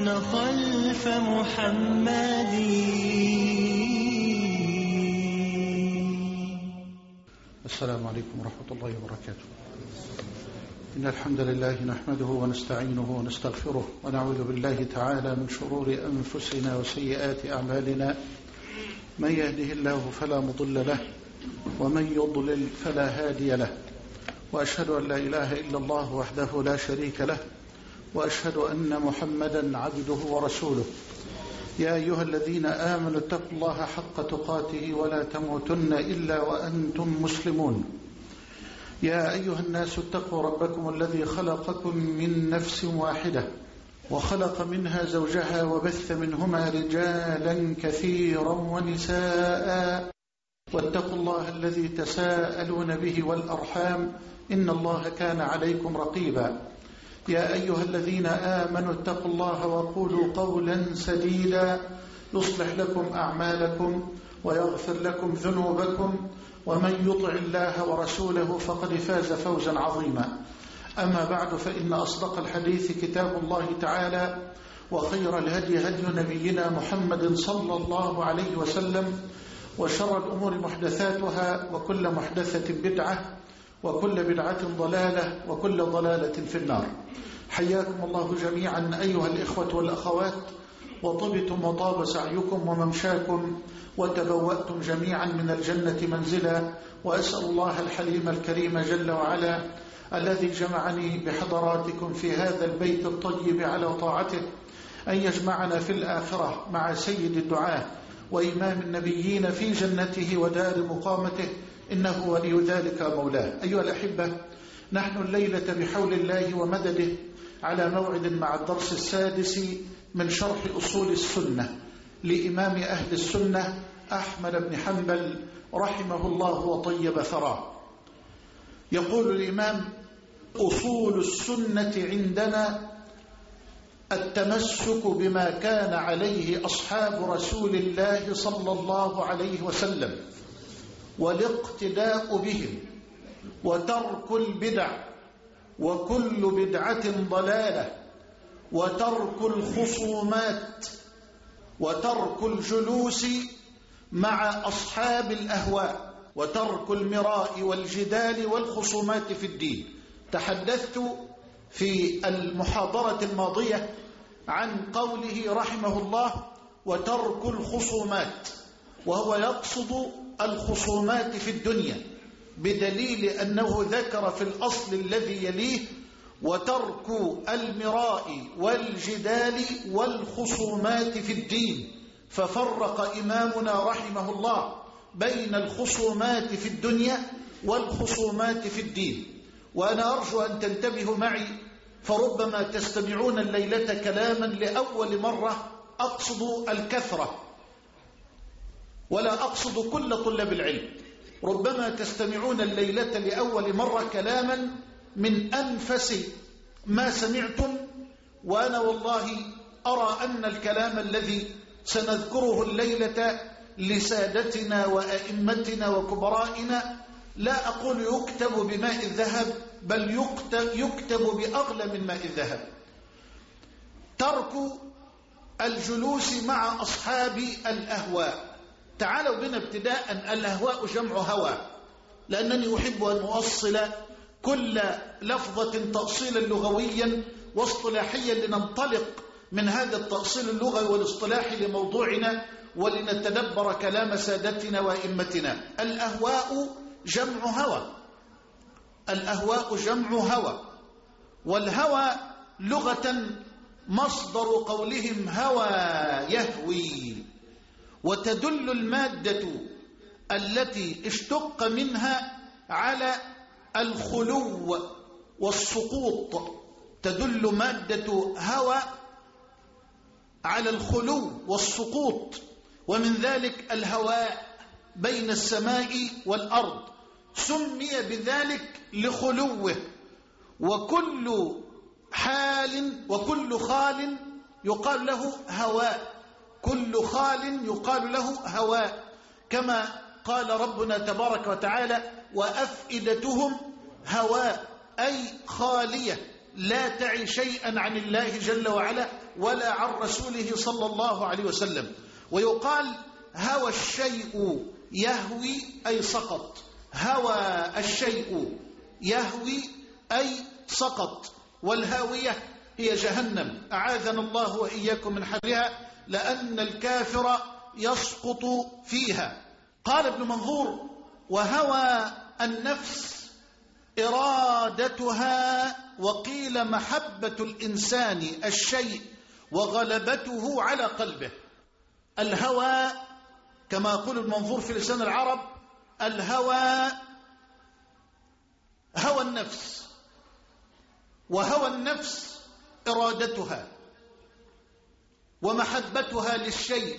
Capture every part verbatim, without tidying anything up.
سيرون خلف محمد. السلام عليكم ورحمة الله وبركاته. إن الحمد لله نحمده ونستعينه ونستغفره ونعوذ بالله تعالى من شرور أنفسنا وسيئات أعمالنا. من يهده الله فلا مضل له ومن يضلل فلا هادي له، وأشهد أن لا إله إلا الله وحده لا شريك له، وأشهد أن محمدا عبده ورسوله. يا أيها الذين آمنوا اتقوا الله حق تقاته ولا تموتن إلا وأنتم مسلمون. يا أيها الناس اتقوا ربكم الذي خلقكم من نفس واحدة وخلق منها زوجها وبث منهما رجالا كثيرا ونساء، واتقوا الله الذي تساءلون به والأرحام إن الله كان عليكم رقيبا. يا أيها الذين آمنوا اتقوا الله وقولوا قولا سديدا يصلح لكم أعمالكم ويغفر لكم ذنوبكم، ومن يطع الله ورسوله فقد فاز فوزا عظيما. أما بعد، فإن أصدق الحديث كتاب الله تعالى، وخير الهدي هدي نبينا محمد صلى الله عليه وسلم، وشر الأمور محدثاتها، وكل محدثة بدعة، وكل بدعة ضلالة، وكل ضلالة في النار. حياكم الله جميعا أيها الإخوة والأخوات، وطبتم وطاب سعيكم وممشاكم، وتبوأتم جميعا من الجنة منزلا. وأسأل الله الحليم الكريم جل وعلا الذي جمعني بحضراتكم في هذا البيت الطيب على طاعته أن يجمعنا في الآخرة مع سيد الدعاة وإمام النبيين في جنته ودار مقامته، إنه ولي ذلك مولاه. أيها الأحبة، نحن الليلة بحول الله ومدده على موعد مع الدرس السادس من شرح أصول السنة لإمام أهل السنة أحمد بن حنبل رحمه الله وطيب ثراه. يقول الإمام: أصول السنة عندنا التمسك بما كان عليه أصحاب رسول الله صلى الله عليه وسلم، والاقتداء بهم، وترك البدع، وكل بدعة ضلالة، وترك الخصومات، وترك الجلوس مع أصحاب الأهواء، وترك المراء والجدال والخصومات في الدين. تحدثت في المحاضرة الماضية عن قوله رحمه الله: وترك الخصومات، وهو يقصد الخصومات في الدنيا، بدليل أنه ذكر في الأصل الذي يليه: وترك المراء والجدال والخصومات في الدين. ففرق إمامنا رحمه الله بين الخصومات في الدنيا والخصومات في الدين. وأنا أرجو أن تنتبهوا معي، فربما تستمعون الليلة كلاما لأول مرة أقصد الكثرة ولا أقصد كل طلاب العلم. ربما تستمعون الليلة لأول مرة كلاما من أنفس ما سمعتم، وأنا والله أرى أن الكلام الذي سنذكره الليلة لسادتنا وأئمتنا وكبرائنا لا أقول يكتب بماء الذهب، بل يكتب, يكتب بأغلى من ماء الذهب. ترك الجلوس مع أصحاب الأهواء. تعالوا بنا ابتداء، الأهواء جمع هوى، لأنني أحب أن أؤصل كل لفظة تأصيلا لغويا واصطلاحيا لننطلق من هذا التأصيل اللغوي والاصطلاحي لموضوعنا، ولنتدبر كلام سادتنا وإمتنا. الأهواء جمع هوى، الأهواء جمع هوى، والهوى لغة مصدر قولهم هوى يهوي، وتدل المادة التي اشتق منها على الخلو والسقوط. تدل مادة هوى على الخلو والسقوط، ومن ذلك الهواء بين السماء والأرض سمي بذلك لخلوه. وكل حال وكل خال يقال له هواء، كل خال يقال له هواء، كما قال ربنا تبارك وتعالى: وأفئدتهم هواء، أي خالية لا تعي شيئا عن الله جل وعلا ولا عن رسوله صلى الله عليه وسلم. ويقال هوى الشيء يهوي أي سقط، هوى الشيء يهوي أي سقط، والهاوية هي جهنم، أعاذنا الله وإياكم من حرها، لأن الكافر يسقط فيها. قال ابن منظور: وهوى النفس إرادتها، وقيل محبة الإنسان الشيء وغلبته على قلبه. الهوى كما يقول المنظور في لسان العرب: الهوى هوى النفس، وهوى النفس إرادتها ومحبتها للشيء،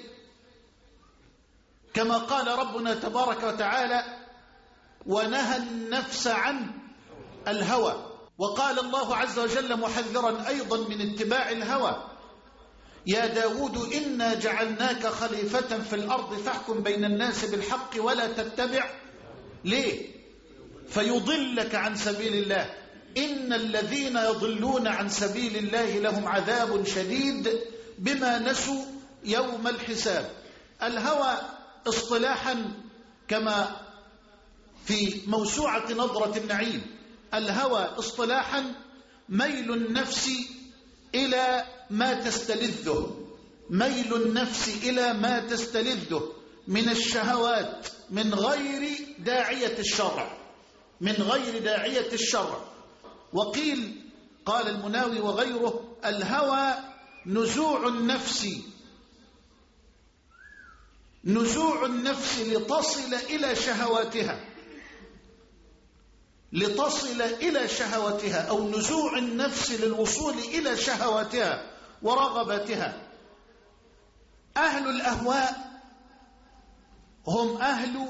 كما قال ربنا تبارك وتعالى: ونهى النفس عن الهوى. وقال الله عز وجل محذرا أيضا من اتباع الهوى: يا داود إنا جعلناك خليفة في الأرض فاحكم بين الناس بالحق ولا تتبع ليه فيضلك عن سبيل الله إن الذين يضلون عن سبيل الله لهم عذاب شديد بما نسوا يوم الحساب. الهوى اصطلاحا كما في موسوعة نظرة النعيم، الهوى اصطلاحا ميل النفس إلى ما تستلذه، ميل النفس إلى ما تستلذه من الشهوات من غير داعية الشرع، من غير داعية الشرع. وقيل قال المناوي وغيره: الهوى نزوع النفس، نزوع النفس لتصل إلى شهواتها، لتصل إلى شهواتها، أو نزوع النفس للوصول إلى شهواتها ورغباتها. أهل الأهواء هم أهل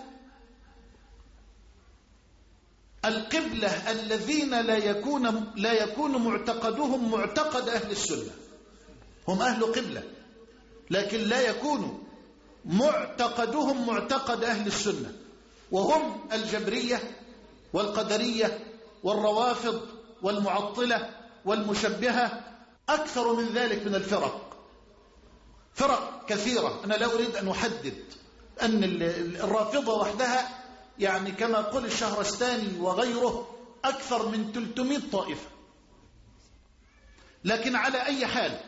القبلة الذين لا يكون لا يكون معتقدهم معتقد أهل السنة، هم أهل قبلة لكن لا يكون معتقدهم معتقد أهل السنة، وهم الجبرية والقدرية والروافض والمعطلة والمشبهة، أكثر من ذلك من الفرق، فرق كثيرة. أنا لا أريد أن أحدد أن الرافضة وحدها يعني كما قال الشهرستاني وغيره أكثر من ثلاثمائة طائفة، لكن على أي حال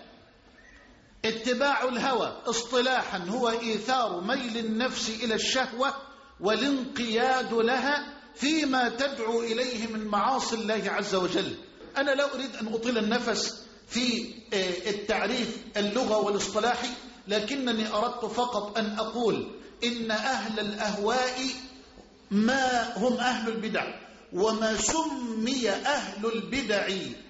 اتباع الهوى اصطلاحا هو إيثار ميل النفس إلى الشهوة والانقياد لها فيما تدعو إليه من معاصي الله عز وجل. أنا لا أريد أن أطيل النفس في التعريف اللغة والاصطلاحي، لكنني أردت فقط أن أقول إن أهل الأهواء ما هم أهل البدع، وما سمي أهل البدع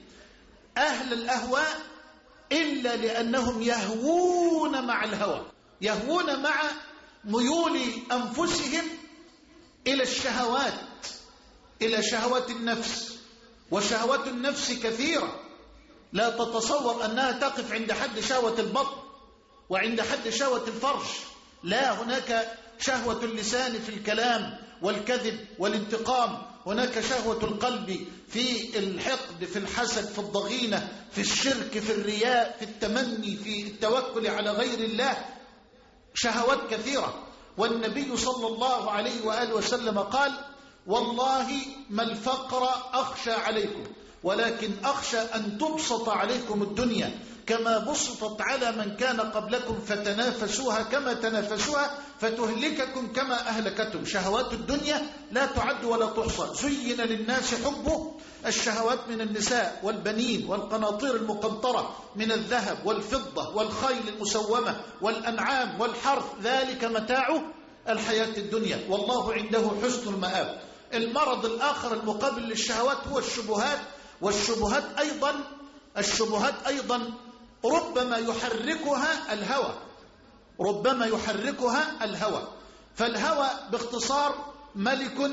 أهل الأهواء إلا لأنهم يهوون مع الهوى، يهوون مع ميول أنفسهم إلى الشهوات، إلى شهوات النفس. وشهوات النفس كثيرة، لا تتصور أنها تقف عند حد شهوة البطن وعند حد شهوة الفرج، لا، هناك شهوة اللسان في الكلام والكذب والانتقام، هناك شهوة القلب في الحقد، في الحسد، في الضغينة، في الشرك، في الرياء، في التمني، في التوكل على غير الله، شهوات كثيرة. والنبي صلى الله عليه وآله وسلم قال: والله ما الفقر أخشى عليكم، ولكن أخشى أن تبسط عليكم الدنيا كما بسطت على من كان قبلكم فتنافسوها كما تنافسوها فتهلككم كما أهلكتم. شهوات الدنيا لا تعد ولا تحصى. زين للناس حبه الشهوات من النساء والبنين والقناطير المقنطرة من الذهب والفضة والخيل المسومة والأنعام والحرث، ذلك متاع الحياة الدنيا والله عنده حسن المآب. المرض الآخر المقابل للشهوات هو الشبهات، والشبهات أيضا الشبهات أيضا ربما يحركها الهوى، ربما يحركها الهوى. فالهوى باختصار ملك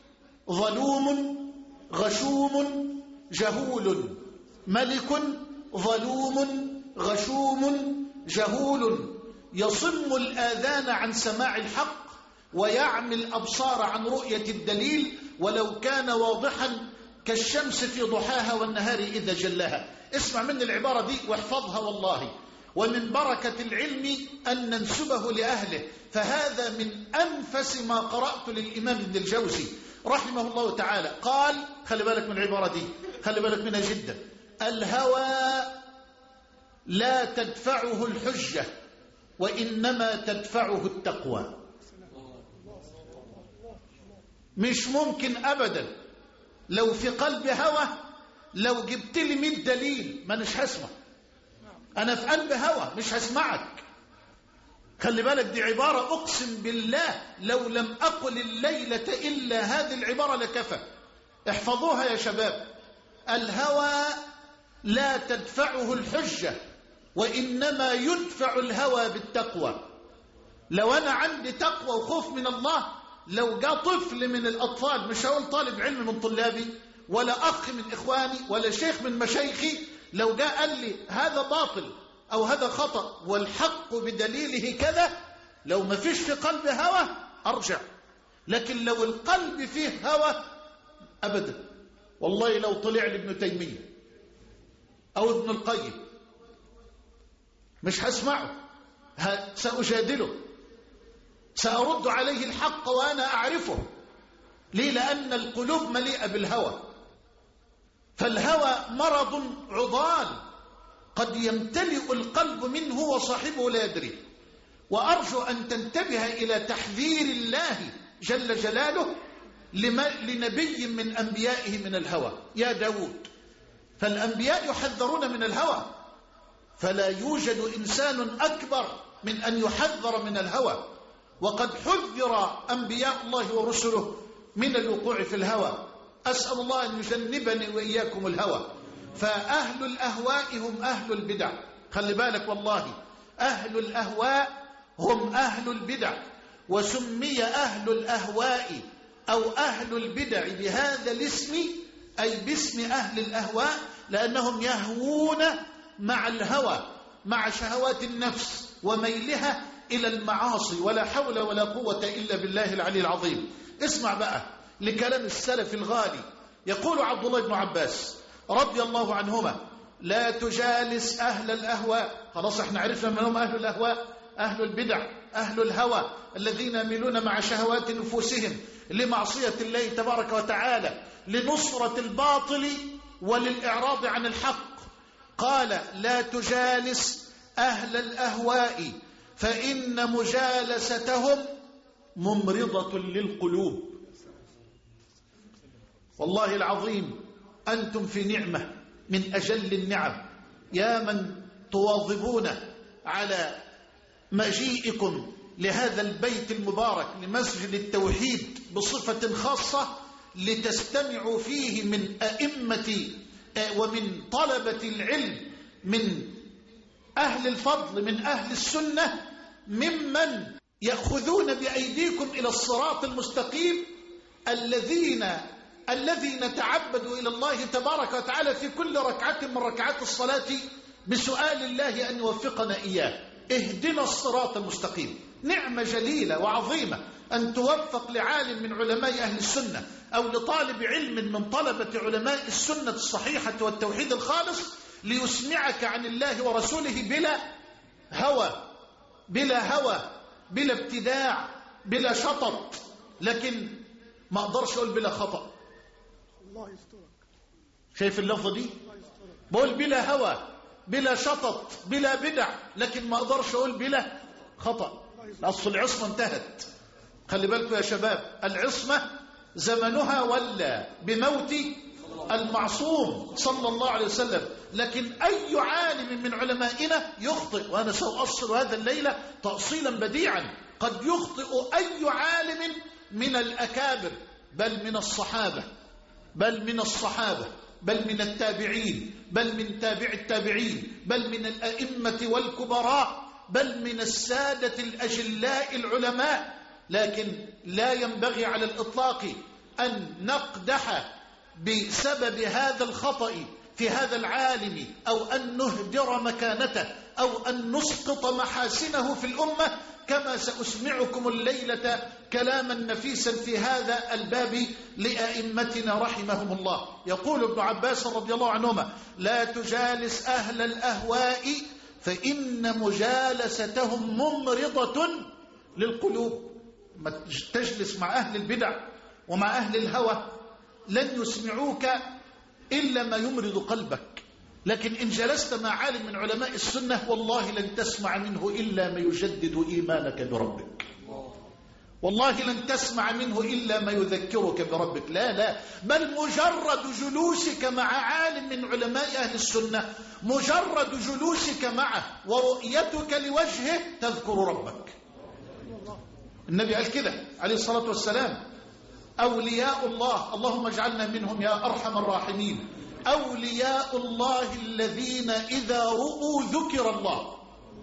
ظلوم غشوم جهول، ملك ظلوم غشوم جهول، يصم الآذان عن سماع الحق ويعمي الأبصار عن رؤية الدليل، ولو كان واضحا كالشمس في ضحاها والنهار إذا جلاها. اسمع مني العبارة دي واحفظها والله. ومن بركة العلم أن ننسبه لأهله، فهذا من أنفس ما قرأت للإمام ابن الجوزي رحمه الله تعالى. قال، خلي بالك من العبارة دي، خلي بالك منها جدا: الهوى لا تدفعه الحجة وإنما تدفعه التقوى. مش ممكن أبدا لو في قلب هوى، لو جبت لي مئة دليل ما مش هسمع. أنا في قلب هوى مش هسمعك. خلي بالك، دي عبارة أقسم بالله لو لم أقل الليلة إلا هذه العبارة لكفى. احفظوها يا شباب: الهوى لا تدفعه الحجة وإنما يدفع الهوى بالتقوى. لو أنا عندي تقوى وخوف من الله، لو جاء طفل من الأطفال، مش هقول طالب علم من طلابي ولا أخ من إخواني ولا شيخ من مشايخي، لو جاء قال لي هذا باطل أو هذا خطأ والحق بدليله كذا، لو ما فيش في قلب هوى أرجع. لكن لو القلب فيه هوى أبدا، والله لو طلع لي ابن تيمية أو ابن القيم مش هسمعه، سأجادله، سأرد عليه الحق وأنا أعرفه. ليه؟ لأن القلوب مليئة بالهوى. فالهوى مرض عضال قد يمتلئ القلب منه وصاحبه لا يدري. وأرجو أن تنتبه إلى تحذير الله جل جلاله لنبي من أنبيائه من الهوى، يا داود. فالأنبياء يحذرون من الهوى، فلا يوجد إنسان أكبر من أن يحذر من الهوى. وقد حذر أنبياء الله ورسله من الوقوع في الهوى. أسأل الله أن يجنبني وإياكم الهوى. فأهل الأهواء هم أهل البدع. خلي بالك والله، أهل الأهواء هم أهل البدع. وسمي أهل الأهواء أو أهل البدع بهذا الاسم، أي باسم أهل الأهواء، لأنهم يهوون مع الهوى، مع شهوات النفس وميلها إلى المعاصي. ولا حول ولا قوة إلا بالله العلي العظيم. اسمع بقى لكلام السلف الغالي. يقول عبد الله بن عباس رضي الله عنهما: لا تجالس أهل الأهواء. خلاص احنا عرفنا من هم أهل الأهواء: أهل البدع، أهل الهوى، الذين يميلون مع شهوات نفوسهم لمعصية الله تبارك وتعالى، لنصرة الباطل وللإعراض عن الحق. قال: لا تجالس أهل الأهواء فإن مجالستهم ممرضة للقلوب. والله العظيم أنتم في نعمة من أجل النعم، يا من تواظبون على مجيئكم لهذا البيت المبارك لمسجد التوحيد بصفة خاصة، لتستمعوا فيه من أئمة ومن طلبة العلم، من أهل الفضل، من أهل السنة، ممن يأخذون بأيديكم إلى الصراط المستقيم، الذين الذي نتعبد إلى الله تبارك وتعالى في كل ركعة من ركعات الصلاة بسؤال الله أن يوفقنا إياه. اهدنا الصراط المستقيم. نعمة جليلة وعظيمة أن توفق لعالم من علماء أهل السنة أو لطالب علم من طلبة علماء السنة الصحيحة والتوحيد الخالص ليسمعك عن الله ورسوله بلا هوى، بلا هوى، بلا ابتداع، بلا شطط. لكن ما أقدرش أقول بلا خطأ. الله يسترك. شايف اللفظة دي؟ بقول بلا هوى، بلا شطط، بلا بدع، لكن ما أقدرش أقول بلا خطأ. أصل العصمة انتهت. خلي بالكم يا شباب، العصمة زمنها ولا بموت المعصوم صلى الله عليه وسلم. لكن أي عالم من علمائنا يخطئ، وأنا سأؤصل هذا الليلة تأصيلا بديعا. قد يخطئ أي عالم من الأكابر، بل من الصحابة، بل من الصحابة بل من التابعين، بل من تابع التابعين، بل من الأئمة والكبراء، بل من السادة الأجلاء العلماء. لكن لا ينبغي على الإطلاق أن نقدح بسبب هذا الخطأ في هذا العالم أو أن نهدر مكانته أو أن نسقط محاسنه في الأمة، كما سأسمعكم الليلة كلاما نفيسا في هذا الباب لأئمتنا رحمهم الله. يقول ابن عباس رضي الله عنهما: لا تجالس أهل الأهواء فإن مجالستهم ممرضة للقلوب. ما تجلس مع أهل البدع ومع أهل الهوى لن يسمعوك إلا ما يمرض قلبك، لكن إن جلست مع عالم من علماء السنة والله لن تسمع منه إلا ما يجدد إيمانك بربك، والله لن تسمع منه إلا ما يذكرك بربك. لا لا بل مجرد جلوسك مع عالم من علماء أهل السنة، مجرد جلوسك معه ورؤيتك لوجهه تذكر ربك. النبي قال كده عليه الصلاة والسلام: أولياء الله، اللهم اجعلنا منهم يا أرحم الراحمين، أولياء الله الذين إذا رؤوا ذكر الله.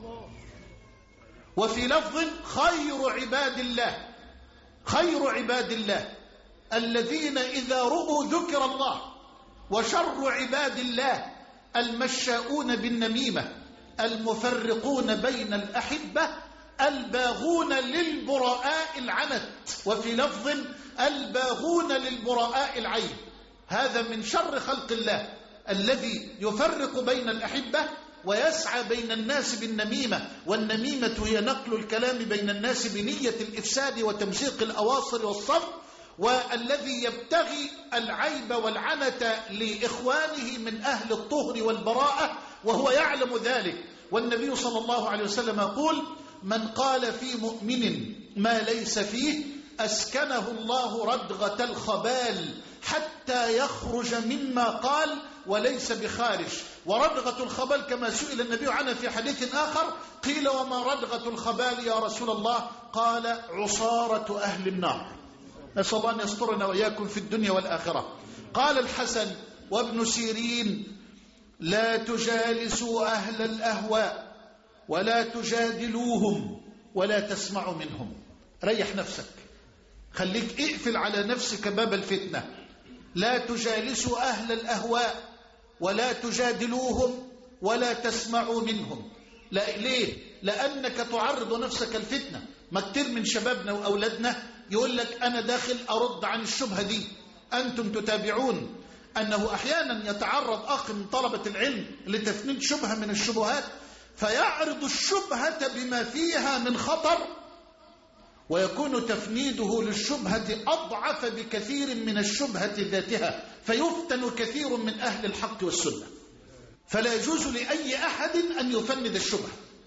وفي لفظ: خير عباد الله، خير عباد الله الذين إذا رؤوا ذكر الله. وشر عباد الله المشاؤون بالنميمة، المفرقون بين الأحبة، الباغون للبراء العنت. وفي لفظ: الباغون للبراء العين. هذا من شر خلق الله الذي يفرق بين الأحبة ويسعى بين الناس بالنميمة، والنميمة هي نقل الكلام بين الناس بنية الإفساد وتمزيق الأواصر والصف، والذي يبتغي العيب والعنة لإخوانه من أهل الطهر والبراءة وهو يعلم ذلك. والنبي صلى الله عليه وسلم يقول: من قال في مؤمن ما ليس فيه أسكنه الله ردغة الخبال حتى يخرج مما قال وليس بخارج. وردغة الخبال كما سئل النبي عنها في حديث آخر، قيل: وما ردغة الخبال يا رسول الله؟ قال: عصارة أهل النار. نسأل الله أن يسترنا وإياكم في الدنيا والآخرة. قال الحسن وابن سيرين: لا تجالسوا أهل الأهواء ولا تجادلوهم ولا تسمعوا منهم. ريح نفسك، خليك اقفل على نفسك باب الفتنة. لا تجالسوا أهل الأهواء ولا تجادلوهم ولا تسمعوا منهم. لا ليه؟ لأنك تعرض نفسك الفتنة. ما كتير من شبابنا وأولادنا يقول لك: أنا داخل أرد عن الشبهة دي. أنتم تتابعون أنه أحيانا يتعرض أخ من طلبة العلم لتفنيد شبهة من الشبهات، فيعرض الشبهة بما فيها من خطر، ويكون تفنيده للشبهة أضعف بكثير من الشبهة ذاتها، فيفتن كثير من أهل الحق والسنة. فلا يجوز لأي أحد أن يفند الشبهة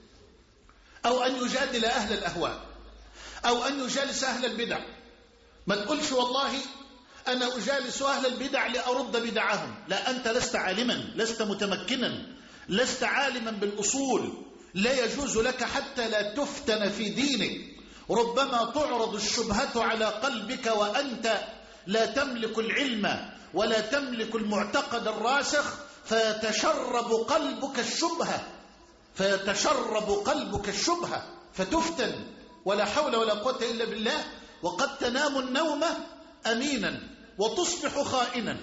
أو أن يجادل أهل الأهواء أو أن يجالس أهل البدع. ما تقولش والله أنا أجالس أهل البدع لأرد بدعهم. لا، أنت لست عالما، لست متمكنا، لست عالما بالأصول. لا يجوز لك حتى لا تفتن في دينك. ربما تعرض الشبهة على قلبك وأنت لا تملك العلم ولا تملك المعتقد الراسخ، فيتشرب قلبك الشبهة فيتشرب قلبك الشبهة فتفتن. ولا حول ولا قوة إلا بالله. وقد تنام النوم أمينا وتصبح خائنا.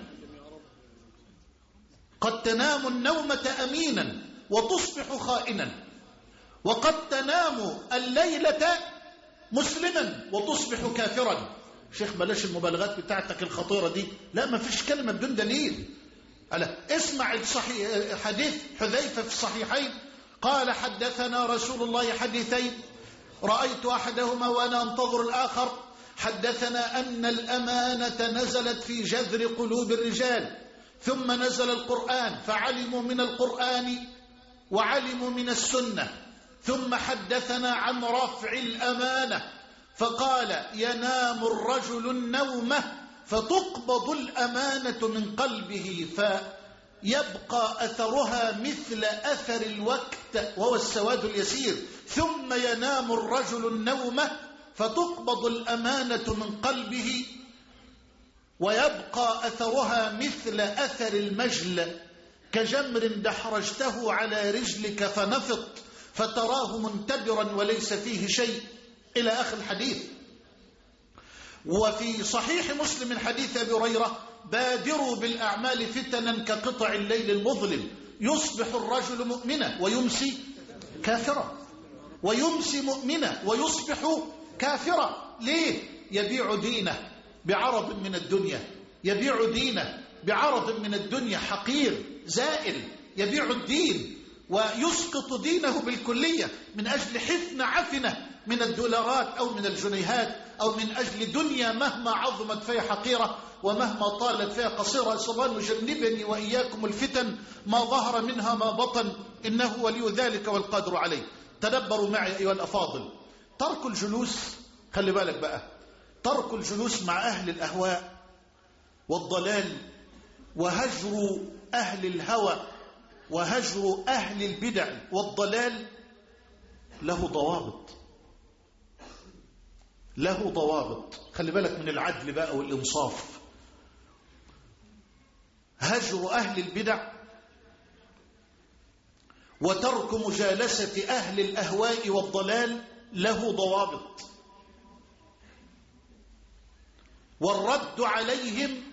قد تنام النومة أمينا وتصبح خائنا. وقد تنام الليلة مسلما وتصبح كافرا. شيخ بلاش المبالغات بتاعتك الخطيرة دي. لا، ما فيش كلمة بدون دليل. ألا اسمع الصحيح حديث حذيفة في الصحيحين قال: حدثنا رسول الله حديثين رأيت أحدهما وأنا أنتظر الآخر. حدثنا أن الأمانة نزلت في جذر قلوب الرجال، ثم نزل القرآن فعلموا من القرآن وعلموا من السنة، ثم حدثنا عن رفع الأمانة فقال: ينام الرجل النومة فتقبض الأمانة من قلبه فيبقى أثرها مثل أثر الوقت وهو السواد اليسير، ثم ينام الرجل النومة فتقبض الأمانة من قلبه ويبقى أثرها مثل أثر المجل كجمر دحرجته على رجلك فنفط فتراه منتبرا وليس فيه شيء، إلى آخر الحديث. وفي صحيح مسلم من حديث أبي هريرة بادروا بالأعمال فتنا كقطع الليل المظلم، يصبح الرجل مؤمنا ويمسي كافرا، ويمسي مؤمنا ويصبح كافرا. ليه؟ يبيع دينه بعرض من الدنيا، يبيع دينه بعرض من الدنيا حقير زائل، يبيع الدين ويسقط دينه بالكلية من أجل حفنة عفنة من الدولارات أو من الجنيهات أو من أجل دنيا مهما عظمت فهي حقيرة ومهما طالت فهي قصيرة. أسأل الله أن يجنبني وإياكم الفتن ما ظهر منها ما بطن، إنه ولي ذلك والقادر عليه. تدبروا معي أيها الأفاضل، ترك الجلوس، خلي بالك بقى، ترك الجلوس مع أهل الأهواء والضلال وهجر أهل الهوى وهجر أهل البدع والضلال له ضوابط، له ضوابط. خلي بالك من العدل بقى والإنصاف. هجر أهل البدع وترك مجالسة أهل الأهواء والضلال له ضوابط، والرد عليهم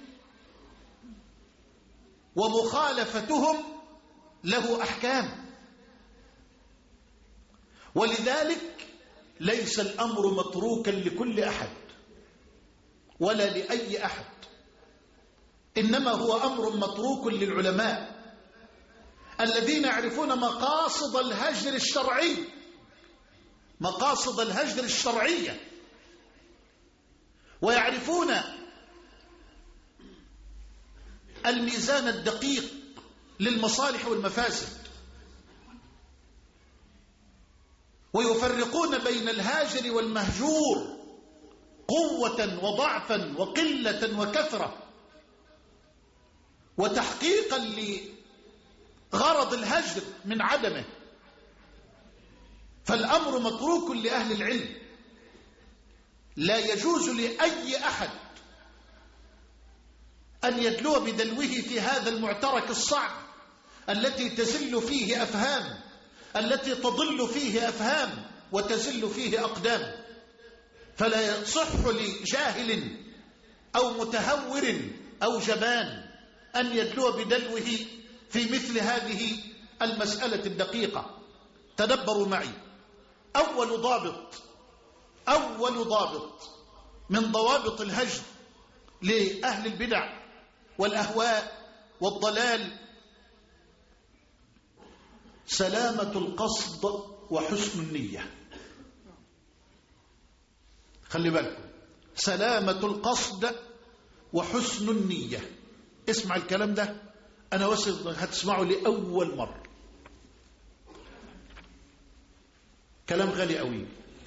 ومخالفتهم له أحكام. ولذلك ليس الأمر متروكا لكل أحد ولا لأي أحد، إنما هو أمر متروك للعلماء الذين يعرفون مقاصد الهجر الشرعي، مقاصد الهجر الشرعية، ويعرفون الميزان الدقيق للمصالح والمفاسد، ويفرقون بين الهاجر والمهجور قوة وضعفا وقلة وكثرة، وتحقيقا لغرض الهجر من عدمه. فالأمر متروك لأهل العلم، لا يجوز لأي أحد أن يدلو بدلوه في هذا المعترك الصعب التي تزل فيه أفهام، التي تضل فيه أفهام وتزل فيه أقدام. فلا يصح لجاهل أو متهور أو جبان أن يدلو بدلوه في مثل هذه المسألة الدقيقة. تدبروا معي، أول ضابط أول ضابط من ضوابط الهجر لأهل البدع والأهواء والضلال سلامة القصد وحسن النية. خلي بالكم، سلامة القصد وحسن النية. اسمع الكلام ده، أنا واثق هتسمعه لأول مرة، كلام غالي قوي،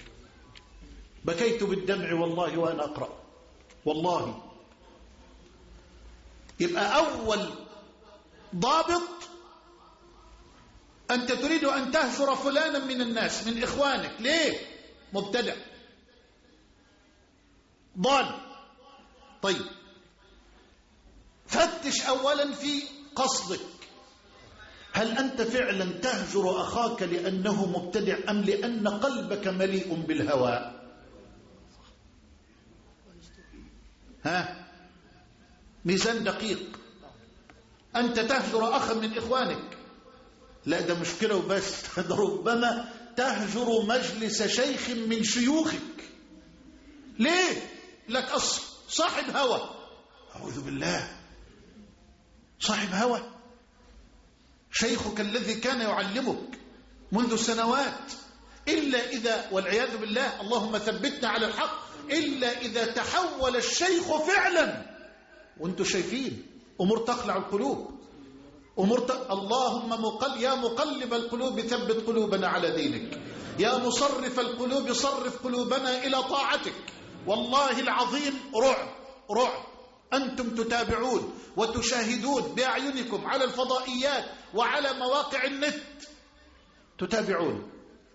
بكيت بالدمع والله وأنا أقرأ والله. يبقى أول ضابط، أنت تريد أن تهجر فلانا من الناس من إخوانك، ليه؟ مبتدع ضال. طيب، فتش أولا في قصدك، هل أنت فعلا تهجر أخاك لأنه مبتدع أم لأن قلبك مليء بالهوى؟ ها؟ ميزان دقيق. أنت تهجر أخا من إخوانك، لا ده مشكلة وبس، ده ربما تهجر مجلس شيخ من شيوخك. ليه؟ لك أصل صاحب هوى، أعوذ بالله، صاحب هوى. شيخك الذي كان يعلمك منذ سنوات، إلا إذا، والعياذ بالله، اللهم ثبتنا على الحق، إلا إذا تحول الشيخ فعلا وانتم شايفين أمور تخلع القلوب، أمور ت... اللهم مقل... يا مقلب القلوب ثبت قلوبنا على دينك، يا مصرف القلوب صرف قلوبنا إلى طاعتك. والله العظيم رعب رعب، أنتم تتابعون وتشاهدون بأعينكم على الفضائيات وعلى مواقع النت، تتابعون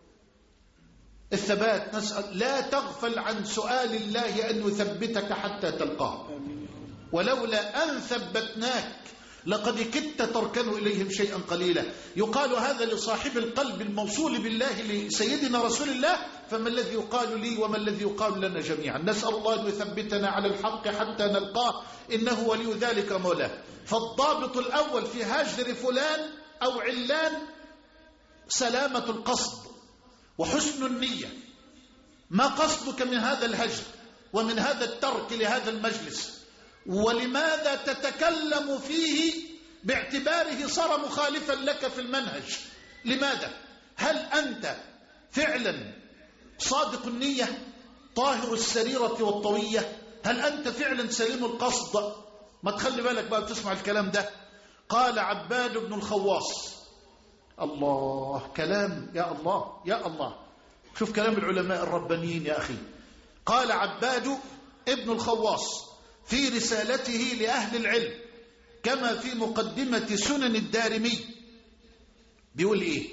الثبات. نسأل لا تغفل عن سؤال الله أن يثبتك حتى تلقاه، ولولا أن ثبتناك لقد كدت تركن إليهم شيئا قليلا. يقال هذا لصاحب القلب الموصول بالله لسيدنا رسول الله، فما الذي يقال لي وما الذي يقال لنا جميعا؟ نسأل الله أن يثبتنا على الحق حتى نلقاه، إنه ولي ذلك مولاه. فالضابط الأول في هجر فلان أو علان سلامة القصد وحسن النية. ما قصدك من هذا الهجر ومن هذا الترك لهذا المجلس؟ ولماذا تتكلم فيه باعتباره صار مخالفا لك في المنهج؟ لماذا؟ هل أنت فعلا صادق النية طاهر السريرة والطوية؟ هل أنت فعلا سليم القصد؟ ما تخلي بالك بقى بتسمع الكلام ده. قال عباد بن الخواص، الله كلام، يا الله يا الله، شوف كلام العلماء الربانيين يا أخي. قال عباد ابن الخواص في رسالته لأهل العلم كما في مقدمة سنن الدارمي، بيقول إيه؟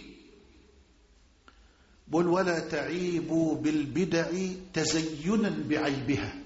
بيقول ولا تعيبوا بالبدع تزينا بعيبها.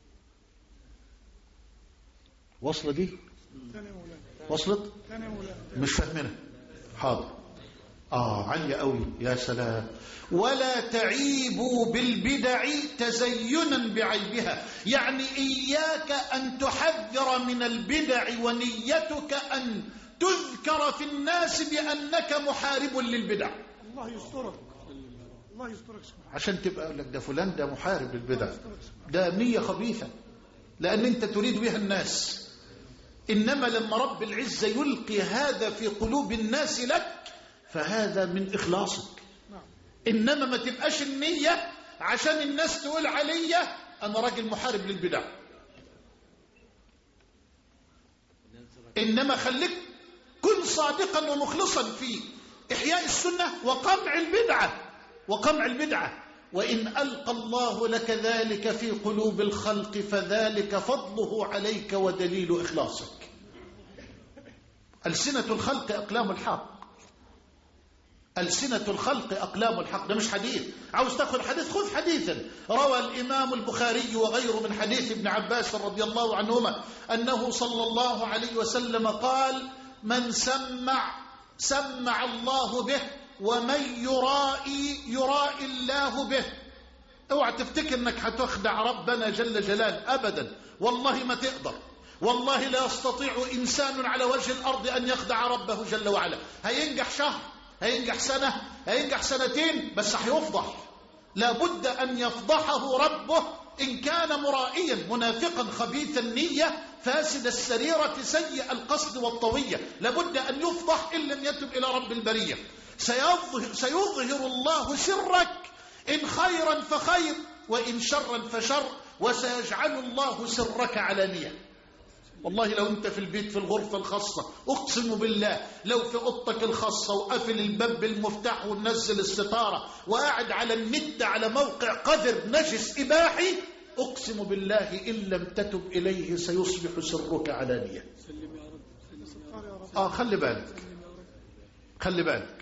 وصل دي؟ وصلت؟ مش فاهمينها. حاضر. آه عالية قوي، يا سلام. ولا تعيبوا بالبدع تزينا بعيبها، يعني إياك أن تحذر من البدع ونيتك أن تذكر في الناس بأنك محارب للبدع. الله يسترك، الله يسترك سبحانه. عشان تبقى لك ده فلان ده محارب للبدع، ده نية خبيثة، لأن أنت تريد بها الناس. إنما لما رب العزة يلقي هذا في قلوب الناس لك فهذا من إخلاصك. إنما ما تبقاش النية عشان الناس تقول علي أنا راجل محارب للبدع. إنما خليك كن صادقا ومخلصا في إحياء السنة وقمع البدعة وقمع البدعة. وإن ألقى الله لك ذلك في قلوب الخلق فذلك فضله عليك ودليل إخلاصك. ألسنة الخلق أقلام الحق، ألسنة الخلق أقلام الحق. ده مش حديث، عاوز تأخذ حديث خذ حديثا. روى الإمام البخاري وغيره من حديث ابن عباس رضي الله عنهما أنه صلى الله عليه وسلم قال من سمع سمع الله به ومن يرائي يرائي الله به. اوعى تفتكر انك هتخدع ربنا جل جلاله، ابدا والله ما تقدر، والله لا يستطيع انسان على وجه الارض ان يخدع ربه جل وعلا. هينجح شهر، هينجح سنه، هينجح سنتين، بس هيفضح. لابد ان يفضحه ربه ان كان مرائيا منافقا خبيث النيه فاسد السريره سيء القصد والطويه، لابد ان يفضح ان لم يتب الى رب البريه. سيظهر, سيظهر الله سرك إن خيرا فخير وإن شرا فشر، وسيجعل الله سرك علانية. والله لو أنت في البيت في الغرفة الخاصة، أقسم بالله لو في أوضتك الخاصة وقفل الباب بالمفتاح وننزل الستارة وقاعد على النت على موقع قذر نجس إباحي، أقسم بالله إن لم تتب إليه سيصبح سرك علانية. آه خلي بالك، خلي بالك.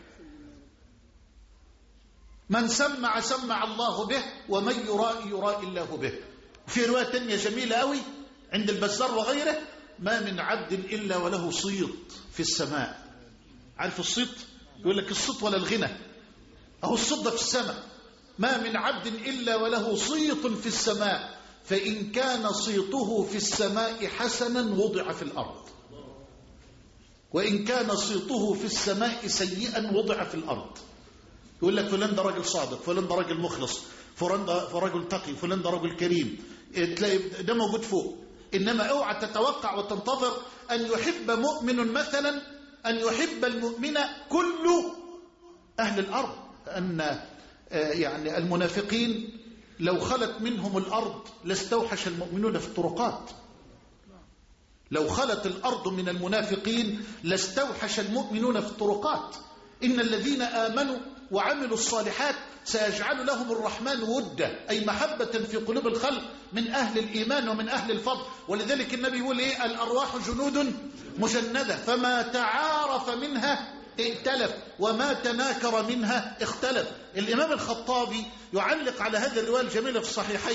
من سمع سمع الله به ومن يرائي يرائي الله به. في رواية تانية جميلة قوي عند البزار وغيره، ما من عبد إلا وله صيت في السماء. عارف الصيت؟ يقول لك الصيت ولا الغنى، أهو الصيت ده في السماء. ما من عبد إلا وله صيت في السماء، فإن كان صيته في السماء حسنا وضع في الأرض، وإن كان صيته في السماء سيئا وضع في الأرض. يقول لك فلان ده راجل صادق، فلان ده راجل مخلص، فلان ده راجل تقي، فلان ده راجل كريم، تلاقي ده موجود فوق. إنما اوعى تتوقع وتنتظر أن يحب مؤمن مثلا أن يحب المؤمن كل أهل الأرض. أن يعني المنافقين لو خلت منهم الأرض لاستوحش المؤمنون في الطرقات. لو خلت الأرض من المنافقين لاستوحش المؤمنون في الطرقات. إن الذين آمنوا وعملوا الصالحات سيجعل لهم الرحمن ودا، أي محبة في قلوب الخلق من أهل الإيمان ومن أهل الفضل. ولذلك النبي يقول إيه؟ الأرواح جنود مجندة، فما تعارف منها ائتلف وما تناكر منها اختلف. الإمام الخطابي يعلق على هذه الرواية الجميلة في الصحيحين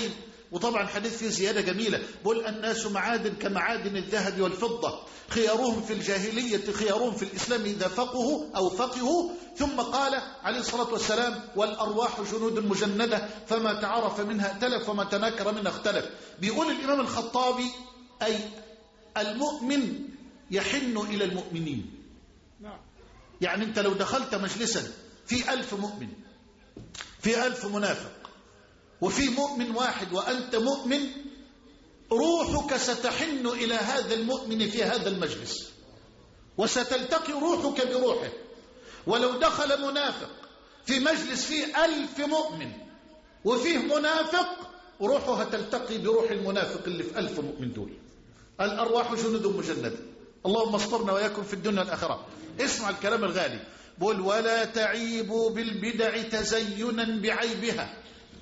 وطبعا حديث فيه زيادة جميلة، بقول الناس معادن كمعادن الذهب والفضة، خيارهم في الجاهلية خيارهم في الإسلام إذا فقهوا أو فقهوا. ثم قال عليه الصلاة والسلام والأرواح جنود مجندة فما تعرف منها ائتلف وما تناكر منها اختلف. بيقول الإمام الخطابي أي المؤمن يحن إلى المؤمنين. يعني أنت لو دخلت مجلسا في ألف مؤمن، في ألف منافق، وفي مؤمن واحد وأنت مؤمن، روحك ستحن إلى هذا المؤمن في هذا المجلس، وستلتقي روحك بروحه. ولو دخل منافق في مجلس فيه ألف مؤمن وفيه منافق، روحها تلتقي بروح المنافق اللي في ألف مؤمن دول. الأرواح جنود مجندة. اللهم اصطرنا وياكم في الدنيا والآخرة. اسمع الكلام الغالي، بقول ولا تعيبوا بالبدع تزينا بعيبها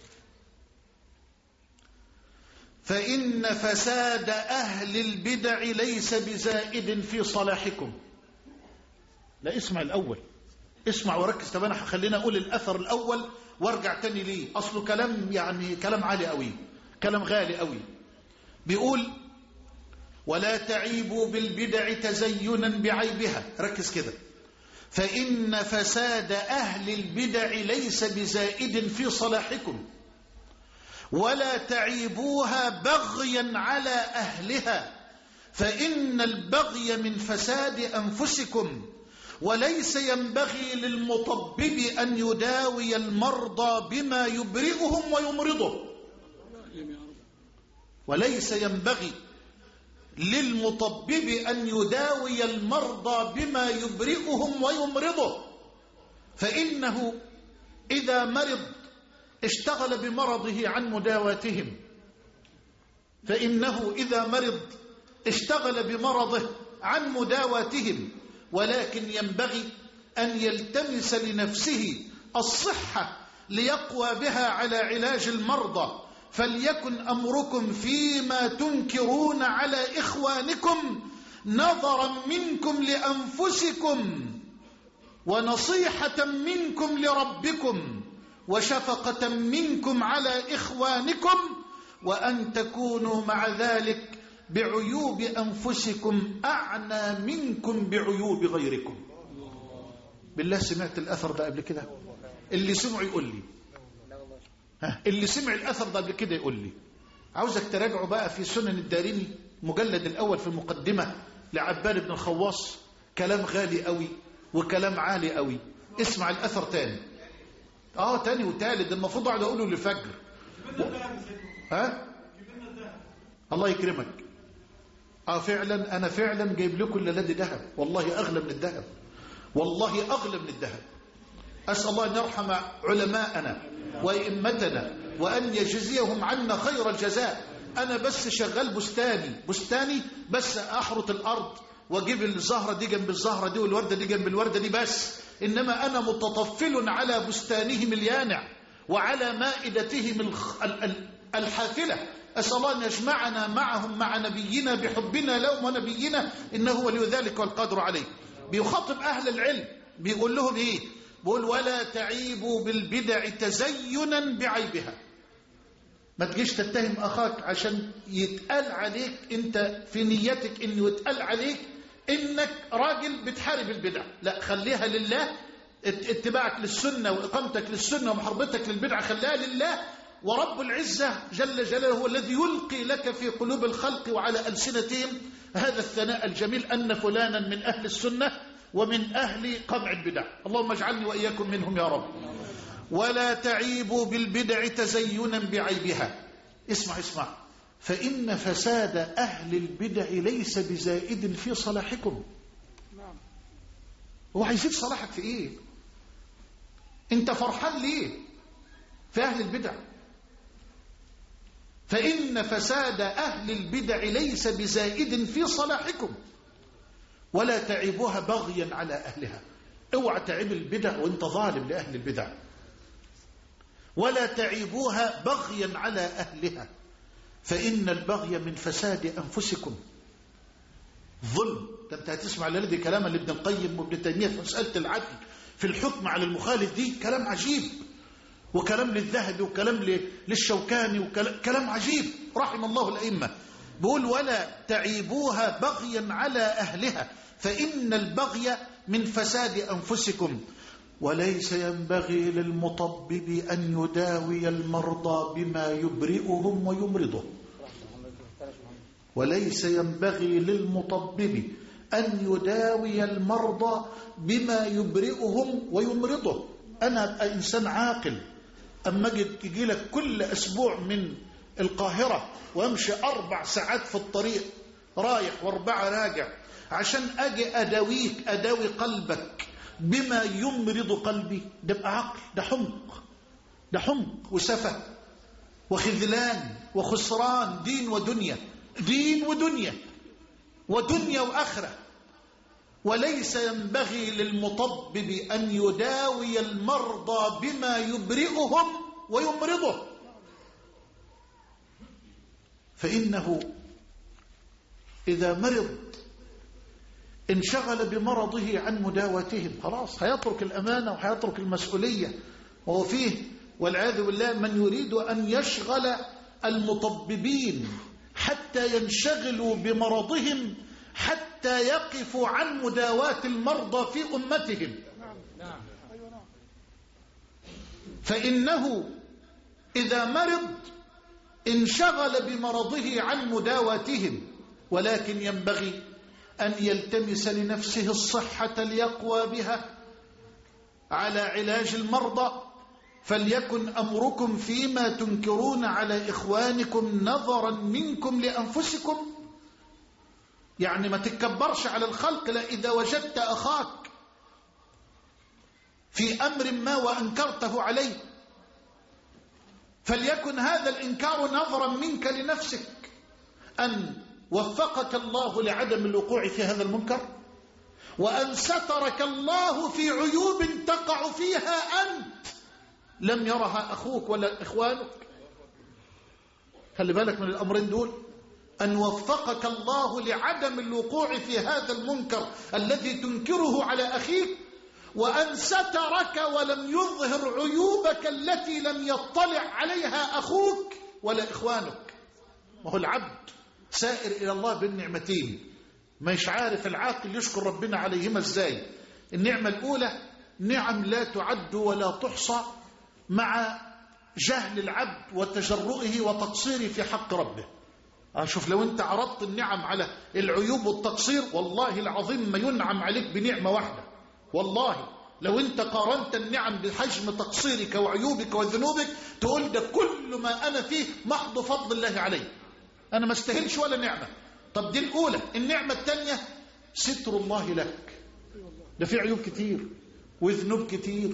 فإن فساد أهل البدع ليس بزائد في صلاحكم. لا اسمع الأول، اسمع وركز. طب أنا خلينا أقول الأثر الأول وارجع تاني ليه، أصله كلام يعني كلام عالي قوي، كلام غالي قوي. بيقول ولا تعيبوا بالبدع تزينا بعيبها، ركز كده، فإن فساد أهل البدع ليس بزائد في صلاحكم ولا تعيبوها بغيا على أهلها فإن البغي من فساد أنفسكم وليس ينبغي للمطبب أن يداوي المرضى بما يبرئهم ويمرضه. وليس ينبغي للمطبب أن يداوي المرضى بما يبرئهم ويمرضه، فإنه إذا مرض اشتغل بمرضه عن مداواتهم فإنه إذا مرض اشتغل بمرضه عن مداواتهم ولكن ينبغي أن يلتمس لنفسه الصحة ليقوى بها على علاج المرضى. فليكن أمركم فيما تنكرون على إخوانكم نظرا منكم لأنفسكم ونصيحة منكم لربكم وشفقة منكم على إخوانكم، وأن تكونوا مع ذلك بعيوب أنفسكم أعنى منكم بعيوب غيركم. بالله سمعت الأثر ده قبل كده؟ اللي سمعه يقول لي، ها اللي سمع الأثر ده قبل كده يقول لي. عاوزك تراجعوا بقى في سنن الدارمي مجلد الأول في المقدمة لعبان بن الخواص، كلام غالي قوي وكلام عالي قوي. اسمع الأثر تاني، اه تاني وتالت، المفروض اقعد اقوله للفجر. و... ها الله يكرمك. اه فعلا انا فعلا جايب لكم الليله دي ذهب، والله اغلى من الذهب، والله اغلى من الذهب. اسال الله ان يرحم علماءنا وائمتنا وان يجزيهم عنا خير الجزاء. انا بس شغال بستاني بستاني بس احرث الارض واجيب الزهره دي جنب الزهره دي والورده دي جنب الورده دي بس، انما انا متطفل على بستانهم اليانع وعلى مائدتهم الحافله. اسال الله ان يجمعنا معهم مع نبينا بحبنا لهم ونبينا انه ولي ذلك والقادر عليه. بيخاطب اهل العلم بيقول لهم ايه؟ بيقول ولا تعيبوا بالبدع تزينا بعيبها. ما تجيش تتهم اخاك عشان يتقال عليك انت في نيتك انه يتقال عليك انك راجل بتحارب البدع، لا خليها لله. اتباعك للسنة واقامتك للسنة ومحاربتك للبدع خليها لله، ورب العزة جل جلاله هو الذي يلقي لك في قلوب الخلق وعلى ألسنتهم هذا الثناء الجميل أن فلانا من أهل السنة ومن أهل قمع البدع. اللهم اجعلني وإياكم منهم يا رب. ولا تعيبوا بالبدع تزينا بعيبها. اسمع اسمع، فإن فساد أهل البدع ليس بزائد في صلاحكم. هو هيزيد صلاحك في إيه؟ أنت فرحان ليه في أهل البدع؟ فإن فساد أهل البدع ليس بزائد في صلاحكم ولا تعيبوها بغيا على أهلها. اوعى تعيب البدع وانت ظالم لأهل البدع، ولا تعيبوها بغيا على أهلها فإن البغي من فساد أنفسكم. ظلم. ده انت هتسمع لدي كلاما لابن القيم وابن تيمية في مسألة العدل في الحكم على المخالف، دي كلام عجيب وكلام للذهبي وكلام للشوكاني وكلام عجيب رحم الله الأئمة. بيقول ولا تعيبوها بغيا على أهلها فإن البغي من فساد أنفسكم وليس ينبغي للمطبب أن يداوي المرضى بما يبرئهم ويمرضهم. وليس ينبغي للمطبب أن يداوي المرضى بما يبرئهم ويمرضهم. أنا أبقى إنسان عاقل أما يجي لك كل أسبوع من القاهرة وأمشي أربع ساعات في الطريق رايح واربعة راجع عشان أجي أداويك أداوي قلبك بما يمرض قلبي، ده بقى عقل؟ ده حمق، ده حمق وسفه وخذلان وخسران دين ودنيا، دين ودنيا ودنيا وآخرة. وليس ينبغي للمطبب أن يداوي المرضى بما يبرئهم ويمرضهم، فإنه إذا مرض انشغل بمرضه عن مداواتهم، خلاص هيترك الأمانة وهيترك المسؤولية. وهو فيه والعياذ بالله من يريد أن يشغل المطببين حتى ينشغلوا بمرضهم حتى يقفوا عن مداواة المرضى في أمتهم. فإنه إذا مرض انشغل بمرضه عن مداواتهم، ولكن ينبغي أن يلتمس لنفسه الصحة ليقوى بها على علاج المرضى. فليكن أمركم فيما تنكرون على إخوانكم نظرا منكم لأنفسكم، يعني ما تتكبرش على الخلق. لا، إذا وجدت أخاك في أمر ما وأنكرته عليه فليكن هذا الإنكار نظرا منك لنفسك أن وفقك الله لعدم الوقوع في هذا المنكر، وأن سترك الله في عيوب تقع فيها أنت لم يرها أخوك ولا إخوانك. خلي بالك من الأمرين دول، أن وفقك الله لعدم الوقوع في هذا المنكر الذي تنكره على أخيك، وأن سترك ولم يظهر عيوبك التي لم يطلع عليها أخوك ولا إخوانك. وهو العبد سائر إلى الله بالنعمتين، مش عارف العاقل يشكر ربنا عليهما ازاي. النعمة الأولى نعم لا تعد ولا تحصى مع جهل العبد وتجرؤه وتقصيره في حق ربه. شوف لو انت عرضت النعم على العيوب والتقصير والله العظيم ما ينعم عليك بنعمة واحدة. والله لو انت قارنت النعم بحجم تقصيرك وعيوبك وذنوبك تقول ده كل ما أنا فيه محض فضل الله علي، أنا ما استاهلش ولا نعمة. طب دي الأولى. النعمة الثانية ستر الله لك، ده في عيوب كتير وذنوب كتير.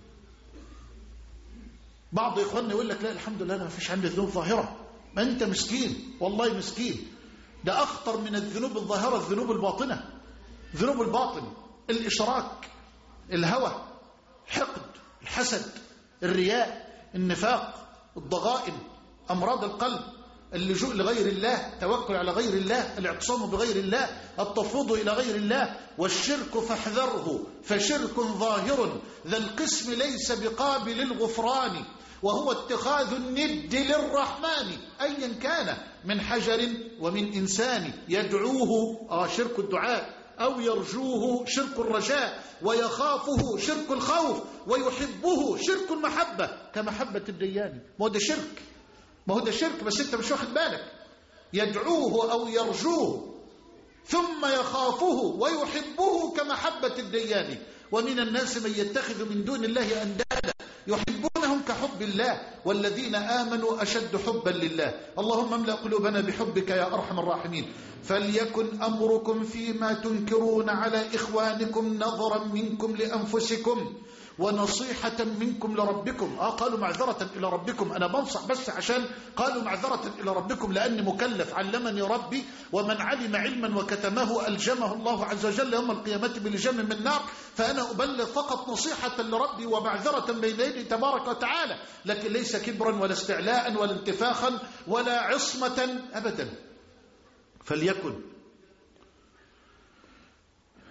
بعض إخواننا يقول لك لا الحمد لله أنا ما فيش عندي ذنوب ظاهرة. ما أنت مسكين، والله مسكين. ده أخطر من الذنوب الظاهرة الذنوب الباطنة. ذنوب الباطن الإشراك، الهوى، الحقد، الحسد، الرياء، النفاق، الضغائن، أمراض القلب، اللجوء لغير الله، التوكل على غير الله، الاعتصام بغير الله، التفوض إلى غير الله، والشرك فاحذره فشرك ظاهر ذا القسم ليس بقابل الغفران، وهو اتخاذ الند للرحمن أيا كان من حجر ومن إنسان يدعوه آه شرك الدعاء، أو يرجوه شرك الرجاء، ويخافه شرك الخوف، ويحبه شرك المحبة كمحبة الديان. ما هو ده شرك، ما هو ده شرك بس انت مش واخد بالك. يدعوه أو يرجوه ثم يخافه ويحبه كمحبة الديان. ومن الناس من يتخذ من دون الله أندادا يحبونهم كحب الله والذين آمنوا أشد حبا لله. اللهم املأ قلوبنا بحبك يا أرحم الراحمين. فليكن أمركم فيما تنكرون على إخوانكم نظرا منكم لأنفسكم ونصيحة منكم لربكم. آه قالوا معذرة إلى ربكم، أنا بنصح بس عشان قالوا معذرة إلى ربكم لأني مكلف، علمني ربي ومن علم علما وكتمه ألجمه الله عز وجل يوم القيامة بلجام من نار، فأنا أبلغ فقط نصيحة لربي ومعذرة بين يدي تبارك وتعالى، لكن ليس كبرا ولا استعلاء ولا انتفاخا ولا عصمة أبدا. فليكن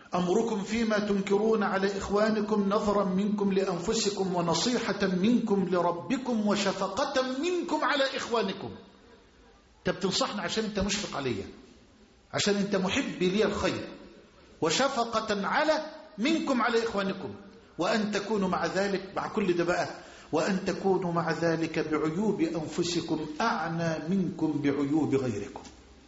أمركم فيما تنكرون على إخوانكم نظرا منكم لأنفسكم ونصيحة منكم لربكم وشفقة منكم على إخوانكم. أنت بتنصحنا عشان أنت مشفق عليا، عشان أنت محب لي الخير، وشفقة على منكم على إخوانكم، وأن تكونوا مع ذلك مع كل ده بقى وأن تكونوا مع ذلك بعيوب أنفسكم أعنى منكم بعيوب غيركم.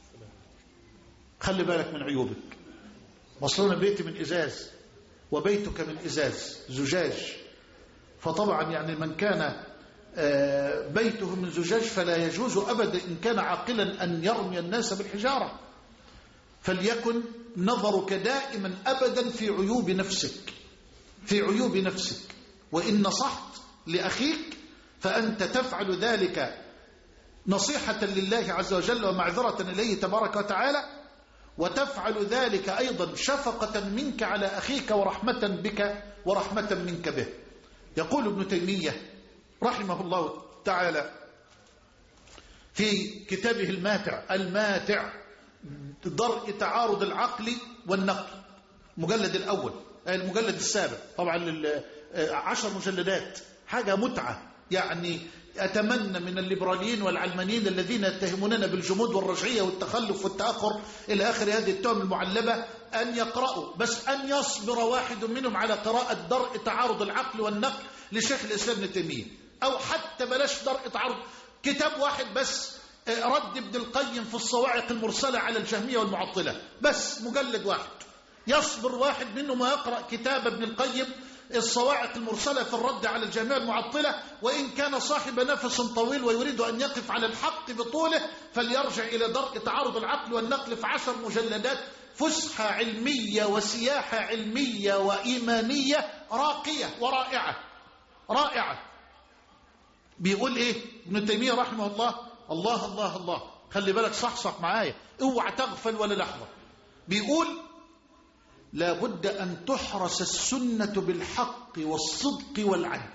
خلي بالك من عيوبك. مصلنا بيتي من إزاز وبيتك من إزاز زجاج، فطبعا يعني من كان بيته من زجاج فلا يجوز أبدا إن كان عاقلا أن يرمي الناس بالحجارة. فليكن نظرك دائما أبدا في عيوب نفسك، في عيوب نفسك. وإن نصحت لأخيك فأنت تفعل ذلك نصيحة لله عز وجل ومعذرة إليه تبارك وتعالى، وتفعل ذلك أيضا شفقة منك على أخيك ورحمة بك ورحمة منك به. يقول ابن تيمية رحمه الله تعالى في كتابه الماتع الماتع درء تعارض العقل والنقل، المجلد الأول المجلد السابع، طبعا عشر مجلدات، حاجة متعة. يعني أتمنى من الليبراليين والعلمانيين الذين يتهموننا بالجمود والرجعية والتخلف والتأخر إلى آخر هذه التهم المعلبة أن يقرأوا، بس أن يصبر واحد منهم على قراءة درء تعارض العقل والنقل لشيخ الإسلام ابن تيمية، أو حتى بلاش درء تعارض، كتاب واحد بس، رد ابن القيم في الصواعق المرسلة على الجهمية والمعطلة، بس مجلد واحد. يصبر واحد منهم ويقرأ كتاب ابن القيم الصواعق المرسلة في الرد على الجهمية المعطلة، وإن كان صاحب نفس طويل ويريد أن يقف على الحق بطوله فليرجع إلى درء تعارض العقل والنقل في عشر مجلدات، فسحة علمية وسياحة علمية وإيمانية راقية ورائعة رائعة. بيقول إيه ابن تيمية رحمه الله؟ الله الله الله، خلي بالك، صحصح معايا، اوعى تغفل ولا لحظة. بيقول لا بد أن تحرس السنة بالحق والصدق والعدل.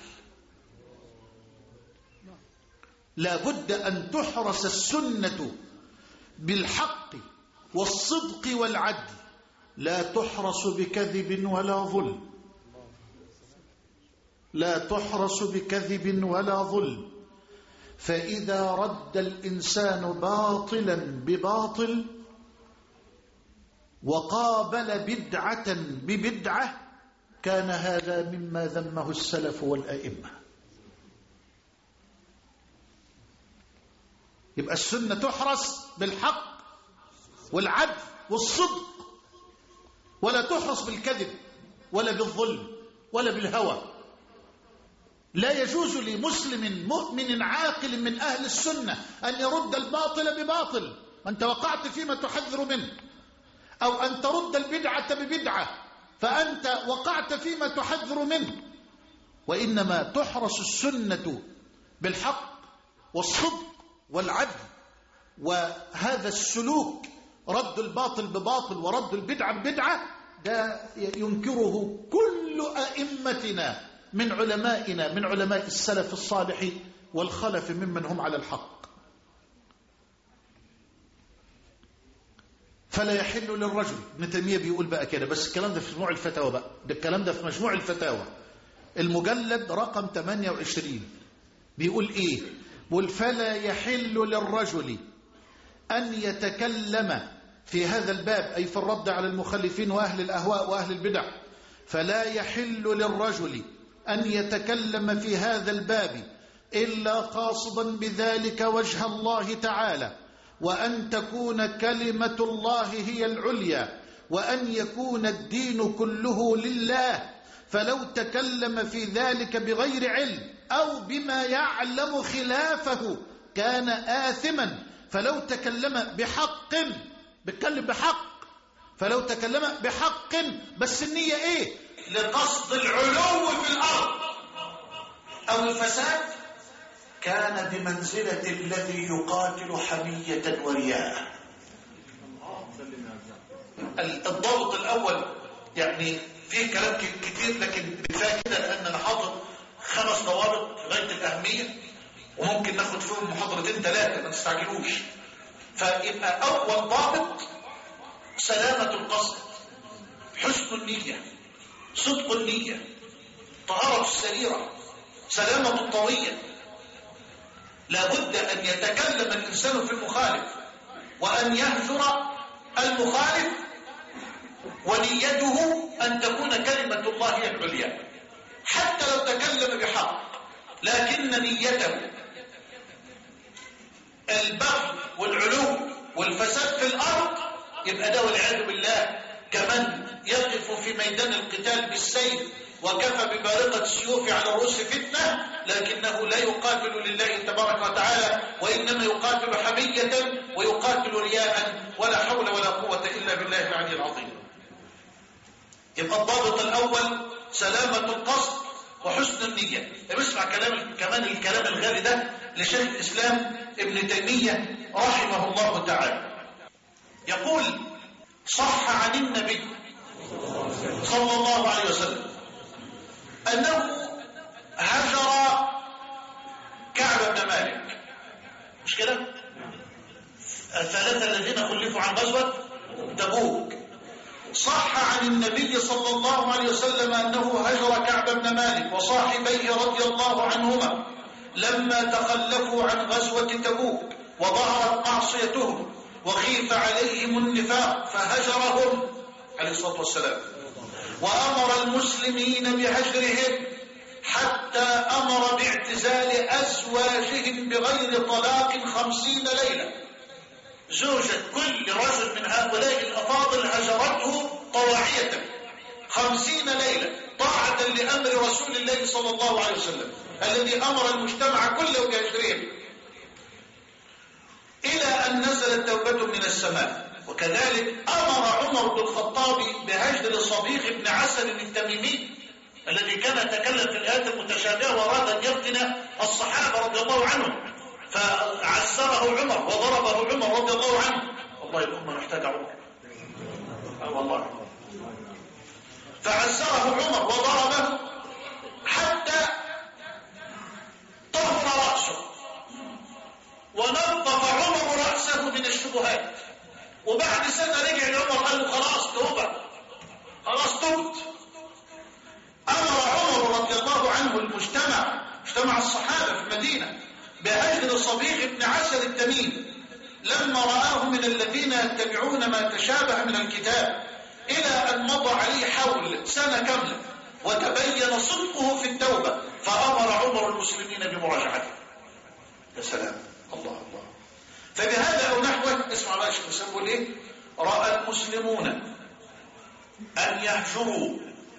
لا بد أن تحرس السنة بالحق والصدق والعدل، لا تحرس بكذب ولا ظلم، لا تحرس بكذب ولا ظلم. فإذا رد الإنسان باطلا بباطل وقابل بدعة ببدعة كان هذا مما ذمه السلف والأئمة. يبقى السنة تحرس بالحق والعدل والصدق، ولا تحرس بالكذب ولا بالظلم ولا بالهوى. لا يجوز لمسلم مؤمن عاقل من أهل السنة أن يرد الباطل بباطل، أنت وقعت فيما تحذر منه، أو أن ترد البدعة ببدعة فأنت وقعت فيما تحذر منه، وإنما تحرس السنة بالحق والصدق والعدل. وهذا السلوك رد الباطل بباطل ورد البدعة ببدعة ده ينكره كل أئمتنا من علمائنا من علماء السلف الصالح والخلف ممن هم على الحق. فلا يحل للرجل، ابن تيمية بيقول بقى كده، بس الكلام ده في مجموع الفتاوى بقى، ده الكلام ده في مجموع الفتاوى المجلد رقم ثمانية وعشرين. بيقول ايه؟ بيقول فلا يحل للرجل أن يتكلم في هذا الباب، أي في الرد على المخلفين وأهل الأهواء وأهل البدع، فلا يحل للرجل أن يتكلم في هذا الباب إلا قاصدا بذلك وجه الله تعالى، وأن تكون كلمة الله هي العليا، وأن يكون الدين كله لله. فلو تكلم في ذلك بغير علم أو بما يعلم خلافه كان آثما. فلو تكلم بحق، بيتكلم بحق، فلو تكلم بحق بس النية ايه؟ لقصد العلو في الأرض أو الفساد، كان بمنزلة الذي يقاتل حمية ورياء. الضابط الأول يعني فيه كلام كتير، لكن كفاية كده لأن أنا حاطط خمس ضوابط غاية الأهمية وممكن ناخد فيهم محاضرتين ثلاثة، ما تستعجلوش. فيبقى أول ضابط سلامة القصد، حسن النية، صدق النية، طهارة السريرة، سلامة الطوية. لابد أن يتكلم الإنسان في المخالف وأن يهجر المخالف، ونيته أن تكون كلمة الله هي العليا، حتى لو تكلم بحق لكن نيته البغي والعلو والفساد في الأرض، يبقى ده والعياذ بالله كمن يقف في ميدان القتال بالسيف وكفى ببارقة السيوف على رؤوس فتنة، لكنه لا يقاتل لله تبارك وتعالى، وإنما يقاتل حمية ويقاتل رياء، ولا حول ولا قوة إلا بالله العلي العظيم. يبقى الضابط الأول سلامة القصد وحسن النية. اسمع كلام كمان الكلام الغالي ده لشيخ الإسلام ابن تيمية رحمه الله تعالى، يقول: صح عن النبي صلى الله عليه وسلم أنه هجر كعب بن مالك، مش كده؟ الثلاثة الذين خلفوا عن غزوة تبوك. صح عن النبي صلى الله عليه وسلم أنه هجر كعب بن مالك وصاحبيه رضي الله عنهما لما تخلفوا عن غزوة تبوك وظهرت معصيتهم وخيف عليهم النفاق فهجرهم عليه الصلاة والسلام، وأمر المسلمين بهجرهم حتى أمر باعتزال أزواجهم بغير طلاق خمسين ليلة. زوجة كل رجل من هؤلاء الأفاضل هجرته طواعية خمسين ليلة طاعة لأمر رسول الله صلى الله عليه وسلم الذي أمر المجتمع كله بهجرهم، إلى أن نزلت توبة من السماء. وكذلك أمر عمر بن الخطاب بهجر صبيغ بن عسل التميمي الذي كان يتكلم في الآيات المتشابهة وأراد أن يفتن الصحابة رضي الله عنهم، فعسره عمر وضربه عمر رضي الله عنه. والله الأمة محتاجة عمر، أه والله. فعسره عمر وضربه حتى طهر رأسه ونظف عمر رأسه من الشبهات. وبعد سنة رجع لعمر قال له: خلاص توبة، خلاص تبت. أمر عمر رضي الله عنه المجتمع، مجتمع الصحابة في المدينة، بهجر صبيغ بن عسل التميمي لما رآه من الذين يتبعون ما تشابه من الكتاب، إلى أن مضى عليه حول سنة كاملة وتبين صدقه في التوبة، فأمر عمر المسلمين بمراجعته. يا سلام، الله الله. فبهذا أو نحوه اسمع الله الشيخ يسمى ايه؟ رأى المسلمون أن يهجروا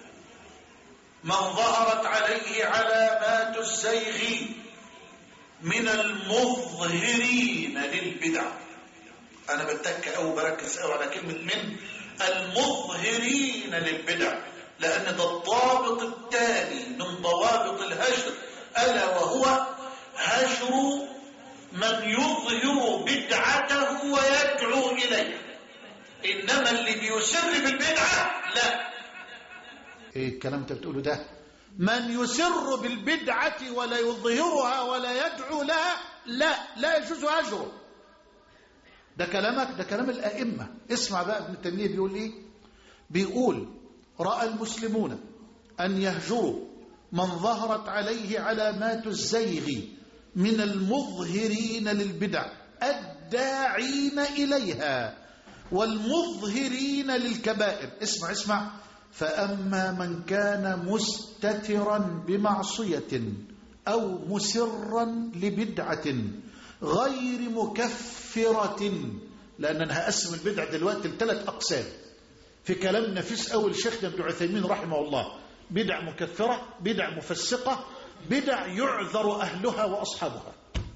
من ظهرت عليه علامات الزيغ من المظهرين للبدع. أنا بتك أو بركز أو على كلمة من المظهرين للبدع، لأن ده الضابط التالي من ضوابط الهجر، ألا وهو هجر من يظهر بدعته ويدعو إليه. إنما اللي بيسر بالبدعة لا. ايه الكلام انت بتقوله ده؟ من يسر بالبدعة ولا يظهرها ولا يدعو لها لا لا يجوز هجره. ده كلامك، ده كلام الأئمة. اسمع بقى ابن تيمية بيقول ايه؟ بيقول: رأى المسلمون أن يهجروا من ظهرت عليه علامات الزيغ من المظهرين للبدع الداعين إليها والمظهرين للكبائر. اسمع اسمع فأما من كان مستترا بمعصية أو مسرا لبدعة غير مكفرة، لأن أنا هقسم البدع دلوقتي لثلاث أقسام في كلام نفيس أول شيخنا ابن عثيمين رحمه الله: بدع مكفرة، بدع مفسقة، بدع يعذر أهلها وأصحابها.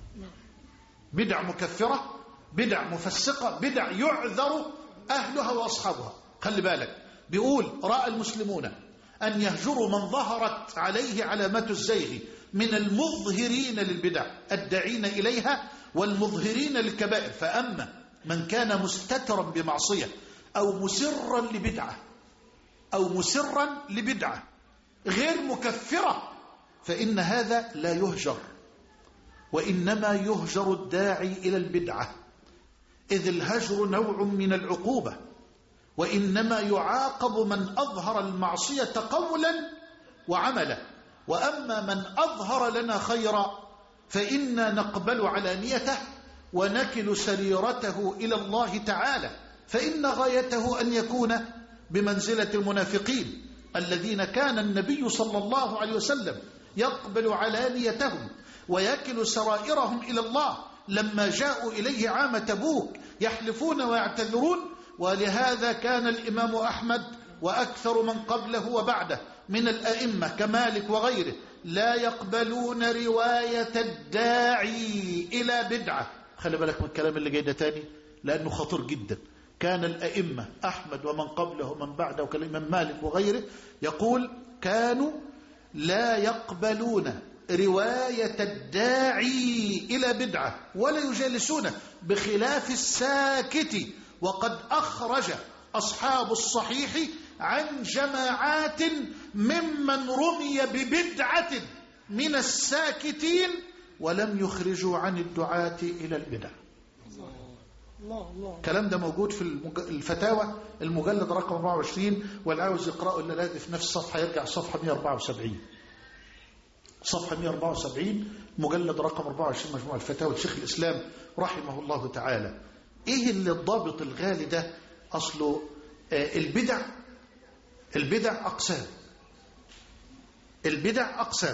بدع مكفرة، بدع مفسقة، بدع يعذر أهلها وأصحابها. خلي بالك، بيقول: رأى المسلمون أن يهجروا من ظهرت عليه علامات الزيغ من المظهرين للبدع الداعين إليها والمظهرين للكبائر. فأما من كان مستترا بمعصية أو مسرا لبدعة أو مسرا لبدعة غير مكفرة فإن هذا لا يهجر، وإنما يهجر الداعي إلى البدعة، إذ الهجر نوع من العقوبة، وإنما يعاقب من أظهر المعصية قولا وعملا، وأما من أظهر لنا خيرا فإنا نقبل علانيته ونكل سريرته إلى الله تعالى، فإن غايته أن يكون بمنزلة المنافقين الذين كان النبي صلى الله عليه وسلم يقبل علانيتهم ويكل سرائرهم إلى الله لما جاءوا إليه عام تبوك يحلفون ويعتذرون. ولهذا كان الإمام أحمد وأكثر من قبله وبعده من الأئمة كمالك وغيره لا يقبلون رواية الداعي إلى بدعة. خلي بالك من الكلام اللي جاي ده تاني لأنه خطير جدا. كان الأئمة أحمد ومن قبله ومن بعده كالإمام مالك وغيره يقول كانوا لا يقبلون رواية الداعي إلى بدعة ولا يجالسونه، بخلاف الساكت. وقد أخرج أصحاب الصحيح عن جماعات ممن رمي ببدعة من الساكتين ولم يخرجوا عن الدعاة إلى البدع. الله الله. الكلام ده موجود في الفتاوى المجلد رقم أربعة وعشرين، والعاوز يقرأه اللي لاقي في نفس الصفحة يرجع صفحة مئة وأربعة وسبعين. صفحة مئة وأربعة وسبعين مجلد رقم أربعة وعشرين مجموع الفتاوى لشيخ الإسلام رحمه الله تعالى. ايه اللي الضابط الغالي ده؟ اصله آه البدع البدع اقسام البدع اقسام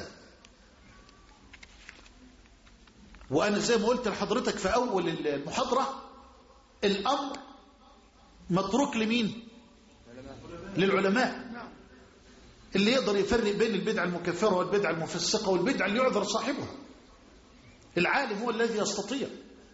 وانا زي ما قلت لحضرتك في اول المحاضرة الامر متروك لمين؟ للعلماء اللي يقدر يفرق بين البدعة المكفرة والبدعة المفسقة والبدعة اللي يعذر صاحبها. العالم هو الذي يستطيع.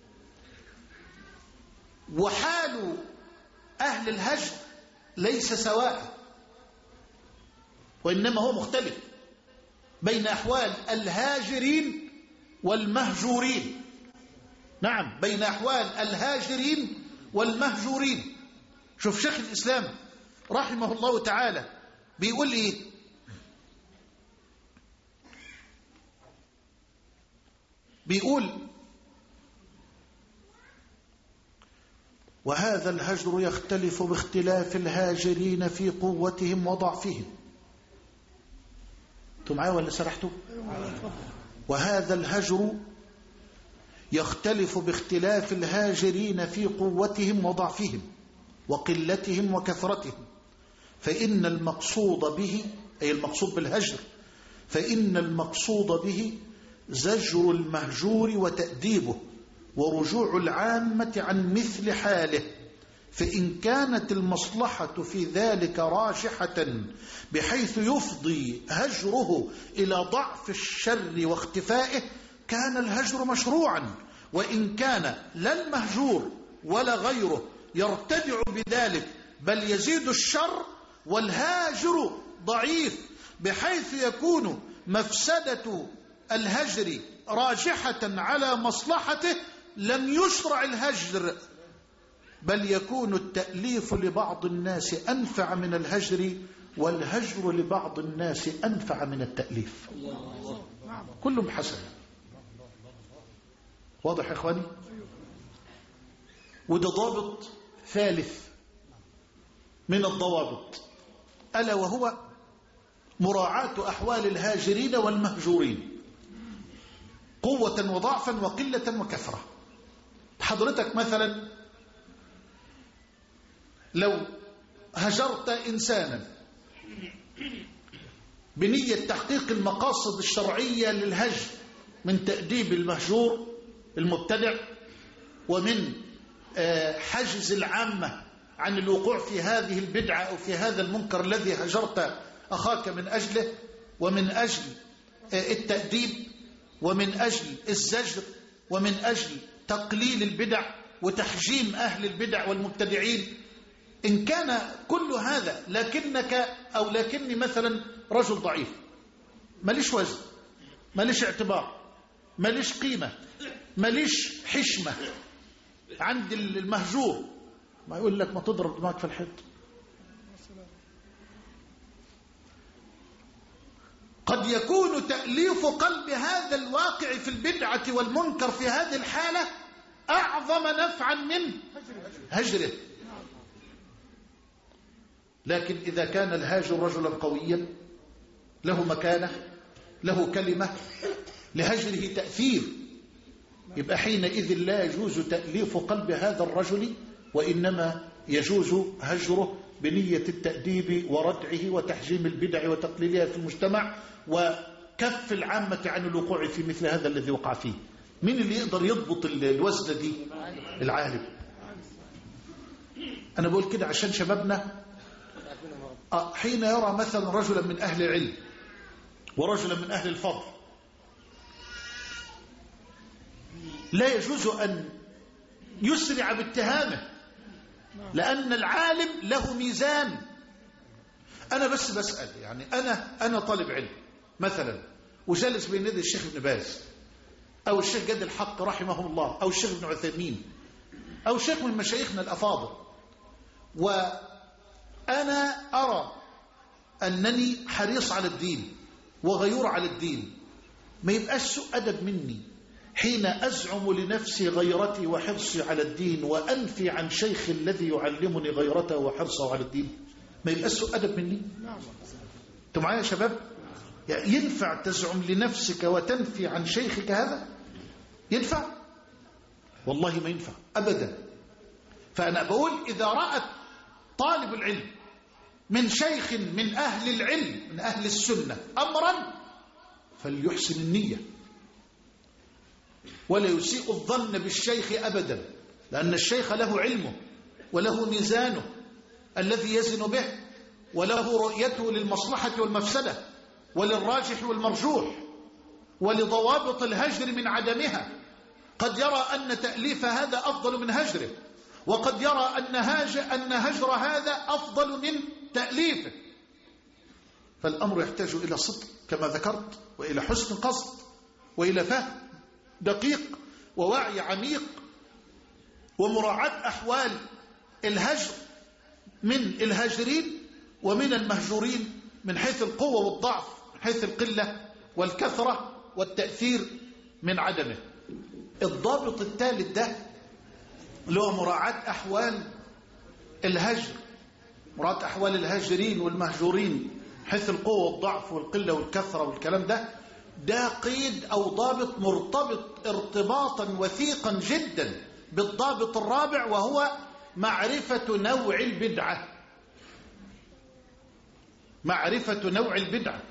وحال أهل الهجر ليس سواء، وإنما هو مختلف بين أحوال الهاجرين والمهجورين. نعم، بين أحوال الهاجرين والمهجورين. شوف شيخ الإسلام رحمه الله تعالى بيقول إيه؟ بيقول وهذا الهجر يختلف باختلاف الهاجرين في قوتهم وضعفهم. انتم معايا ولا سرحتوا؟ وهذا الهجر يختلف باختلاف الهاجرين في قوتهم وضعفهم وقلتهم وكثرتهم، فإن المقصود به أي المقصود بالهجر فإن المقصود به زجر المهجور وتأديبه ورجوع العامة عن مثل حاله، فإن كانت المصلحة في ذلك راجحة بحيث يفضي هجره إلى ضعف الشر واختفائه كان الهجر مشروعا، وإن كان لا المهجور ولا غيره يرتدع بذلك بل يزيد الشر والهاجر ضعيف بحيث يكون مفسدة الهجر راجحة على مصلحته لم يشرع الهجر، بل يكون التأليف لبعض الناس أنفع من الهجر والهجر لبعض الناس أنفع من التأليف. كلهم حسن. واضح يا إخواني؟ وده ضابط ثالث من الضوابط، ألا وهو مراعاة أحوال الهاجرين والمهجورين قوة وضعفا وقلة وكثرة. حضرتك مثلا لو هجرت إنسانا بنية تحقيق المقاصد الشرعية للهجر من تأديب المهجور المبتدع ومن حجز العامة عن الوقوع في هذه البدعة أو في هذا المنكر الذي هجرت أخاك من أجله، ومن أجل التأديب ومن أجل الزجر ومن أجل تقليل البدع وتحجيم أهل البدع والمبتدعين، إن كان كل هذا لكنك أو لكني مثلا رجل ضعيف ماليش وزن ماليش اعتبار ماليش قيمة ماليش حشمة عند المهجور، ما يقول لك ما تضرب دماغك في الحيط. قد يكون تأليف قلب هذا الواقع في البدعة والمنكر في هذه الحالة أعظم نفعا من هجره. لكن إذا كان الهاجر رجلا قويا له مكانة، له كلمة، لهجره تأثير، يبقى حينئذ لا يجوز تأليف قلب هذا الرجل، وإنما يجوز هجره بنية التأديب وردعه وتحجيم البدع وتقليلها في المجتمع وكف العامة عن الوقوع في مثل هذا الذي وقع فيه. مين اللي يقدر يضبط الوزنة دي؟ العالم. أنا بقول كده عشان شبابنا حين يرى مثلا رجلا من أهل العلم ورجلا من أهل الفضل لا يجوز أن يسرع باتهامه، لأن العالم له ميزان. أنا بس بسأل، يعني أنا أنا طالب علم مثلا وجالس بين يدي الشيخ ابن باز أو الشيخ جد الحق رحمه الله أو الشيخ ابن عثيمين أو شيخ من مشايخنا الأفاضل، وأنا أرى أنني حريص على الدين وغيور على الدين، ما يبقاش سوء أدب مني حين أزعم لنفسي غيرتي وحرصي على الدين وأنفي عن شيخ الذي يعلمني غيرته وحرصه على الدين. ما يبقاش سوء أدب مني. أنتم معايا يا شباب؟ يعني ينفع تزعم لنفسك وتنفي عن شيخك هذا؟ ينفع؟ والله ما ينفع أبدا. فأنا بقول إذا رأت طالب العلم من شيخ من أهل العلم من أهل السنة أمرا فليحسن النية ولا يسيء الظن بالشيخ أبدا، لأن الشيخ له علمه وله ميزانه الذي يزن به وله رؤيته للمصلحة والمفسدة وللراجح والمرجوح ولضوابط الهجر من عدمها. قد يرى أن تأليف هذا أفضل من هجره، وقد يرى أن هاجر, أن هجر هذا أفضل من تأليفه. فالأمر يحتاج إلى صدق كما ذكرت، وإلى حسن قصد، وإلى فهم دقيق ووعي عميق، ومراعاة أحوال الهجر من الهاجرين ومن المهجورين من حيث القوة والضعف، من حيث القلة والكثرة والتأثير من عدمه. الضابط الثالث ده اللي هو مراعاة أحوال الهجر، مراعاة أحوال الهاجرين والمهجورين حيث القوة والضعف والقلة والكثرة والكلام ده، ده قيد أو ضابط مرتبط ارتباطا وثيقا جدا بالضابط الرابع، وهو معرفة نوع البدعة. معرفة نوع البدعة،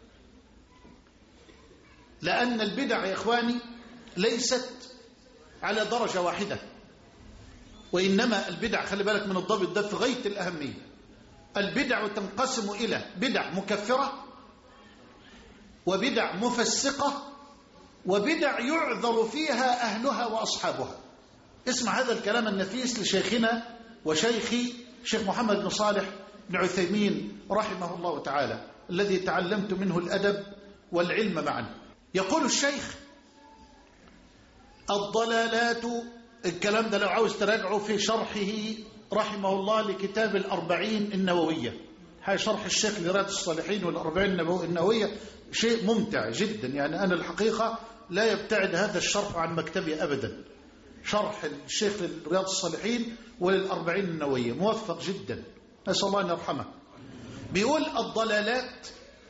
لأن البدع يا إخواني ليست على درجة واحدة، وإنما البدع، خلي بالك من الضابط ده في غاية الأهمية، البدع تنقسم إلى بدع مكفرة وبدع مفسقة وبدع يعذر فيها أهلها وأصحابها. اسمع هذا الكلام النفيس لشيخنا وشيخي شيخ محمد بن صالح بن عثيمين رحمه الله تعالى، الذي تعلمت منه الأدب والعلم معا. يقول الشيخ: الضلالات، الكلام ده لو عاوز تراجعه في شرحه رحمه الله لكتاب الأربعين النووية، هاي شرح الشيخ لرياض الصالحين والأربعين النووية، شيء ممتع جدا. يعني أنا الحقيقة لا يبتعد هذا الشرح عن مكتبي أبدا، شرح الشيخ لرياض الصالحين وللأربعين النووية موفق جدا، نسأل الله أن يرحمه. بيقول: الضلالات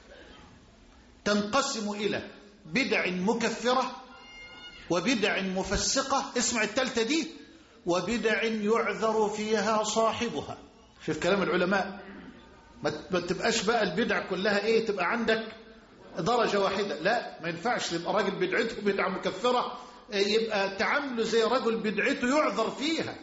تنقسم إلى بدع مكفرة وبدع مفسقة، اسمع التالتة دي، وبدع يعذر فيها صاحبها. شوف كلام العلماء، ما تبقاش بقى البدع كلها ايه، تبقى عندك درجة واحدة، لا، ما ينفعش. يبقى راجل بدعته بدعة مكفرة يبقى تعامله زي رجل بدعته يعذر فيها.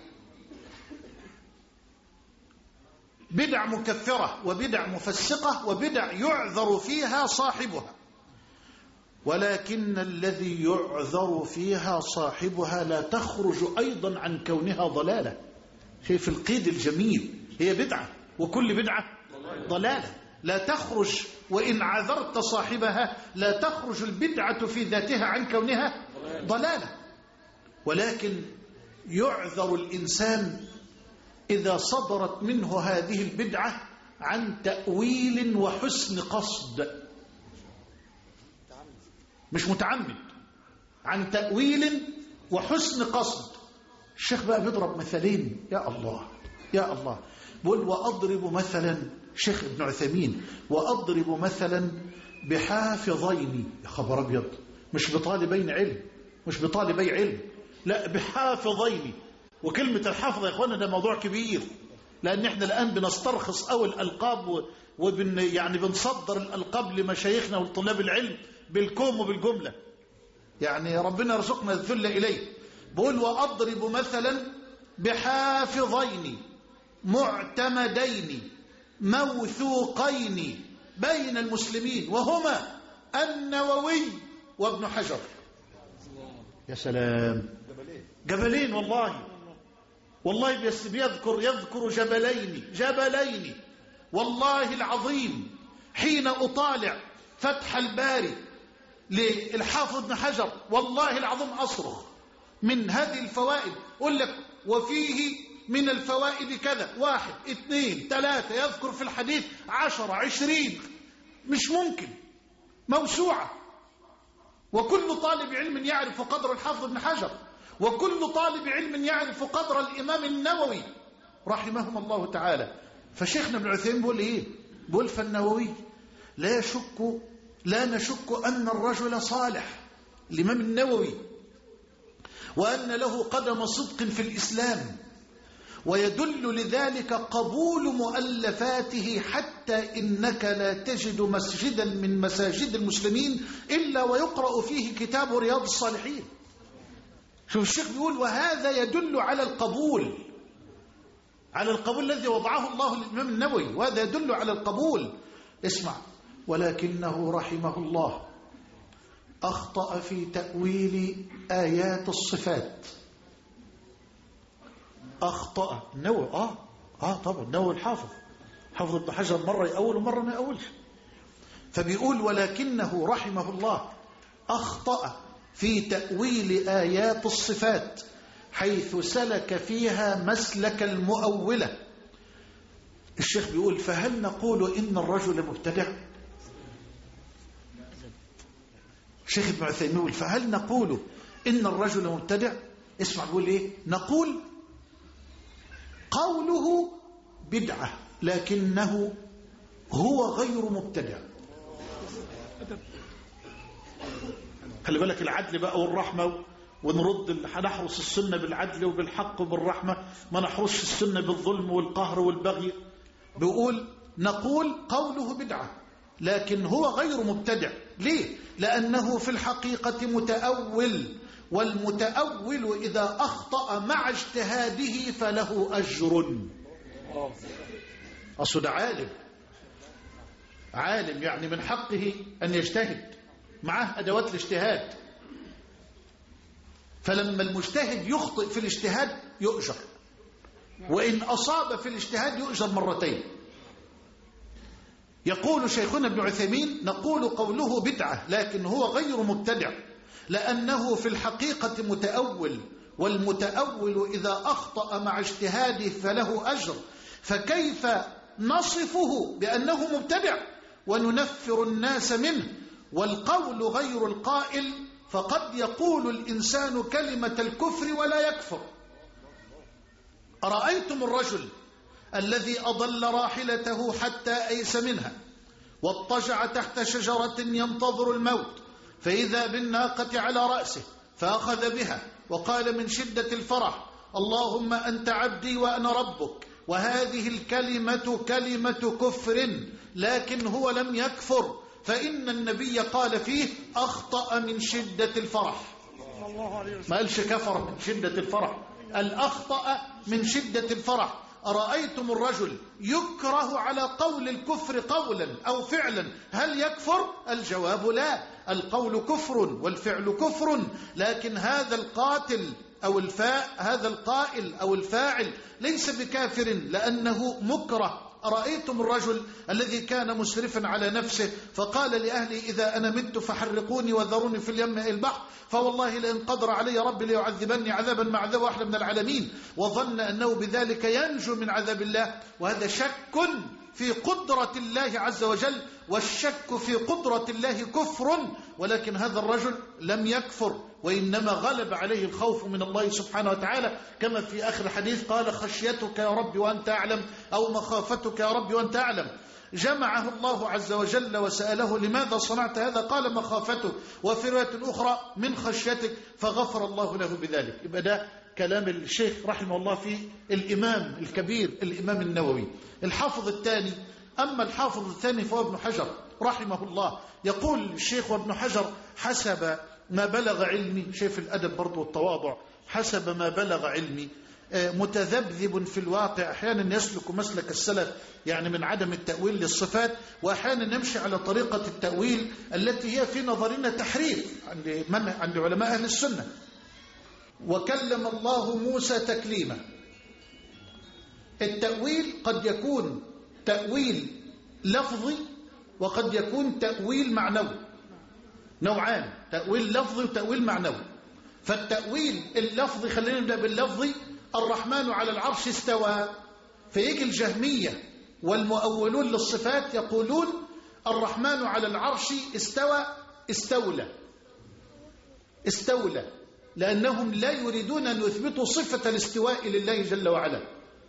بدع مكفرة وبدع مفسقة وبدع يعذر فيها صاحبها، ولكن الذي يعذر فيها صاحبها لا تخرج أيضا عن كونها ضلالة. شايف القيد الجميل؟ هي بدعة وكل بدعة ضلالة، لا تخرج، وإن عذرت صاحبها لا تخرج البدعة في ذاتها عن كونها ضلالة، ولكن يعذر الإنسان إذا صدرت منه هذه البدعة عن تأويل وحسن قصد، مش متعمد، عن تأويل وحسن قصد. الشيخ بقى بيضرب مثالين، يا الله، يا الله. بقول وأضرب مثلا، شيخ ابن عثيمين، وأضرب مثلا بحافظين، يا خبر أبيض، مش بطالبين علم، مش بطالبي علم، لا بحافظين. وكلمة الحافظ يا إخوانا ده موضوع كبير، لأن إحنا الآن بنسترخص أول الألقاب وبن يعني بنصدر الألقاب لمشايخنا ولطلاب العلم بالكوم وبالجملة، يعني ربنا يرزقنا الذل إليه. بقول وأضرب مثلا بحافظين معتمدين موثوقين بين المسلمين، وهما النووي وابن حجر. يا سلام، جبلين والله، والله بيذكر يذكر جبلين جبلين والله العظيم. حين أطالع فتح الباري للحافظ ابن حجر والله العظيم أصرخ من هذه الفوائد. أقول لك وفيه من الفوائد كذا، واحد اثنين ثلاثة، يذكر في الحديث عشرة عشرين، مش ممكن، موسوعة. وكل طالب علم يعرف قدر الحافظ ابن حجر، وكل طالب علم يعرف قدر الإمام النووي رحمهم الله تعالى. فشيخنا ابن عثيمين بيقول إيه؟ بيقول فالنووي لا يشك لا نشك أن الرجل صالح، الإمام النووي، وأن له قدم صدق في الإسلام، ويدل لذلك قبول مؤلفاته، حتى إنك لا تجد مسجدا من مساجد المسلمين إلا ويقرأ فيه كتاب رياض الصالحين. شوف الشيخ بيقول وهذا يدل على القبول، على القبول الذي وضعه الله للإمام النووي، وهذا يدل على القبول. اسمع، ولكنه رحمه الله أخطأ في تأويل آيات الصفات. أخطأ النووي، آه آه طبعا النووي الحافظ، حافظ ابن حجر مرة يأول ومرة ما يأولش. فبيقول ولكنه رحمه الله أخطأ في تأويل آيات الصفات، حيث سلك فيها مسلك المؤولة. الشيخ بيقول فهل نقول إن الرجل مبتدع؟ الشيخ ابن عثيمين يقول فهل نقول إن الرجل مبتدع؟ اسمع بيقول إيه؟ نقول قوله بدعة لكنه هو غير مبتدع. خلي بالك العدل بقى والرحمة، ونرد نحرس السنة بالعدل وبالحق وبالرحمة، ما نحرسش السنة بالظلم والقهر والبغي. بيقول نقول قوله بدعة لكن هو غير مبتدع. ليه؟ لأنه في الحقيقة متأول، والمتأول إذا أخطأ مع اجتهاده فله أجر. أصل ده عالم، عالم يعني من حقه أن يجتهد، معه أدوات الاجتهاد. فلما المجتهد يخطئ في الاجتهاد يؤجر، وإن أصاب في الاجتهاد يؤجر مرتين. يقول شيخنا ابن عثيمين نقول قوله بدعة لكن هو غير مبتدع، لأنه في الحقيقة متأول، والمتأول إذا أخطأ مع اجتهاده فله أجر. فكيف نصفه بأنه مبتدع وننفر الناس منه؟ والقول غير القائل، فقد يقول الإنسان كلمة الكفر ولا يكفر. أرأيتم الرجل الذي أضل راحلته حتى أيس منها واضطجع تحت شجرة ينتظر الموت، فإذا بالناقة على رأسه فأخذ بها وقال من شدة الفرح اللهم أنت عبدي وأنا ربك، وهذه الكلمة كلمة كفر، لكن هو لم يكفر، فإن النبي قال فيه أخطأ من شدة الفرح. ما قالش كفر من شدة الفرح، قال أخطأ من شدة الفرح. أرأيتم الرجل يكره على قول الكفر قولا أو فعلا، هل يكفر؟ الجواب لا، القول كفر والفعل كفر، لكن هذا القاتل أو الفاء هذا القائل أو الفاعل ليس بكافر لأنه مكره. أرأيتم الرجل الذي كان مسرفا على نفسه فقال لأهلي إذا أنا مت فحرقوني وذروني في اليم البحر، فوالله لئن قدر علي ربي ليعذبني عذابا مع عذاب واحد من العالمين، وظن أنه بذلك ينجو من عذاب الله. وهذا شك في قدرة الله عز وجل، والشك في قدرة الله كفر، ولكن هذا الرجل لم يكفر، وإنما غلب عليه الخوف من الله سبحانه وتعالى، كما في آخر الحديث قال خشيتك يا رب وأنت أعلم، أو مخافتك يا رب وأنت أعلم. جمعه الله عز وجل وسأله لماذا صنعت هذا؟ قال مخافته، وفي رواية أخرى من خشيتك، فغفر الله له بذلك. يبقى ده كلام الشيخ رحمه الله في الإمام الكبير الإمام النووي. الحافظ الثاني، أما الحافظ الثاني فهو ابن حجر رحمه الله، يقول الشيخ وابن حجر حسب ما بلغ علمي، شايف الأدب برضو والتواضع، حسب ما بلغ علمي متذبذب في الواقع، أحيانا يسلك مسلك السلف يعني من عدم التأويل للصفات، وأحيانا يمشي على طريقة التأويل التي هي في نظرنا تحريف عند, من عند علماء أهل السنة. وكلم الله موسى تكليما. التأويل قد يكون تأويل لفظي وقد يكون تأويل معنوي، نوعان، تأويل لفظي وتأويل معنوي. فالتأويل اللفظي، خلينا نبدأ باللفظي، الرحمن على العرش استوى، فيجي الجهمية والمؤولون للصفات يقولون الرحمن على العرش استوى استولى استولى لأنهم لا يريدون أن يثبتوا صفة الاستواء لله جل وعلا،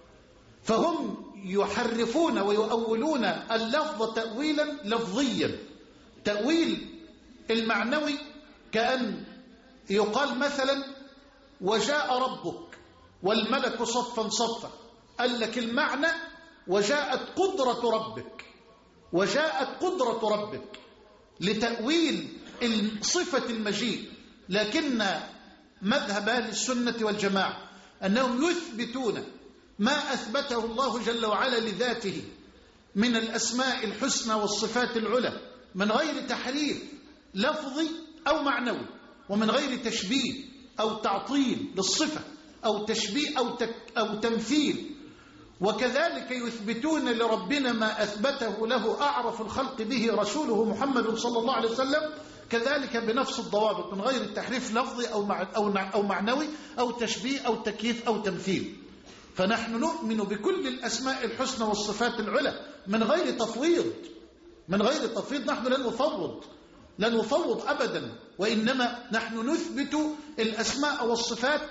فهم يحرفون ويؤولون اللفظ تأويلا لفظيا. تأويل المعنوي كأن يقال مثلا وجاء ربك والملك صفا صفا، قال لك المعنى وجاءت قدرة ربك، وجاءت قدرة ربك لتأويل صفة المجيء. لكن مذهب أهل السنة والجماعة أنهم يثبتون ما أثبته الله جل وعلا لذاته من الأسماء الحسنى والصفات العلى من غير تحريف لفظي أو معنوي، ومن غير تشبيه أو تعطيل للصفة أو تشبيه أو, تك أو تمثيل. وكذلك يثبتون لربنا ما أثبته له أعرف الخلق به رسوله محمد صلى الله عليه وسلم، كذلك بنفس الضوابط من غير التحريف لفظي أو, مع أو, أو معنوي أو تشبيه أو تكييف أو تمثيل. فنحن نؤمن بكل الأسماء الحسنى والصفات العلى من غير تفويض، من غير تفويض. نحن لن نفوض لن نفوض أبدا، وإنما نحن نثبت الأسماء والصفات،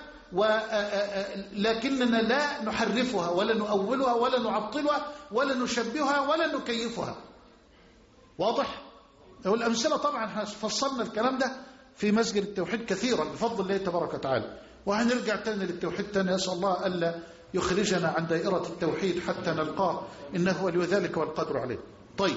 ولكننا لا نحرفها ولا نؤولها ولا نعطلها ولا نشبهها ولا نكيفها. واضح؟ والأمثلة طبعا فصلنا الكلام ده في مسجد التوحيد كثيرا بفضل الله تبارك وتعالى، وهنرجع تاني للتوحيد تاني. يسأل الله ألا يخرجنا عن دائرة التوحيد حتى نلقاه، إنه ولي ذلك والقدر عليه. طيب،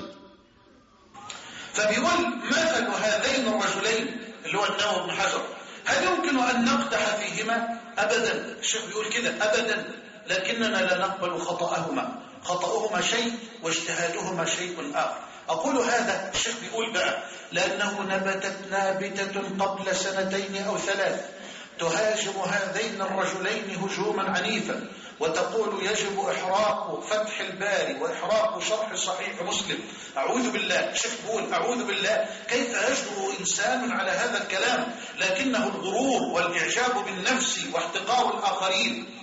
فبيقول مثل هذين الرجلين اللي هو النووي بن حجر، هل يمكن أن نقدح فيهما؟ أبدا. الشيخ بيقول كده أبدا، لكننا لا نقبل خطأهما، خطأهما شيء واجتهادهما شيء آخر. أقول هذا الشيخ بيقول بقى لأنه نبتت نابتة قبل سنتين أو ثلاث تهاجم هذين الرجلين هجوما عنيفا، وتقول يجب إحراق فتح الباري وإحراق شرح صحيح مسلم. أعوذ بالله، الشيخ بيقول أعوذ بالله، كيف يجرؤ إنسان على هذا الكلام؟ لكنه الغرور والإعجاب بالنفس واحتقار الآخرين،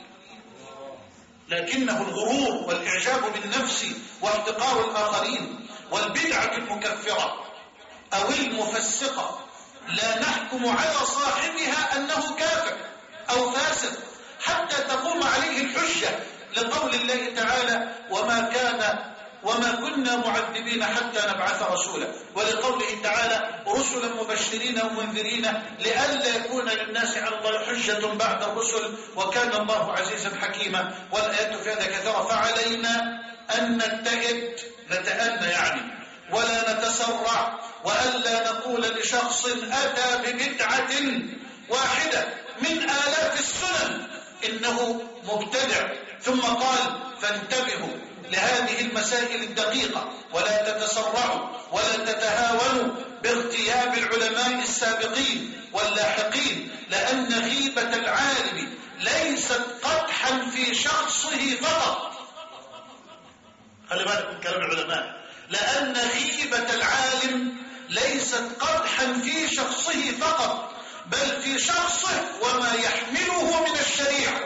لكنه الغرور والإعجاب بالنفس واحتقار الآخرين والبدعة المكفرة أو المفسقة. لا نحكم على صاحبها أنه كافر أو فاسق حتى تقوم عليه الحجة، لقول الله تعالى وما كان وما كنا معذبين حتى نبعث رسولا، ولقوله تعالى رسلا مبشرين ومنذرين لئلا يكون للناس على الله حجة بعد الرسل وكان الله عزيزا حكيما. والآيات في هذا كثيرة. فعلينا أن نتئد، نتأنى يعني، ولا نتسرع، وألا نقول لشخص أتى ببدعة واحدة من آلاف السنن إنه مبتدع، ثم قال فانتبهوا لهذه المسائل الدقيقة، ولا تتسرعوا ولا تتهاونوا باغتياب العلماء السابقين واللاحقين، لأن غيبة العالم ليست قدحا في شخصه فقط. خلي بالك من كلام العلماء، لأن غيبة العالم ليست قدحا في شخصه فقط، بل في شخصه وما يحمله من الشريعة.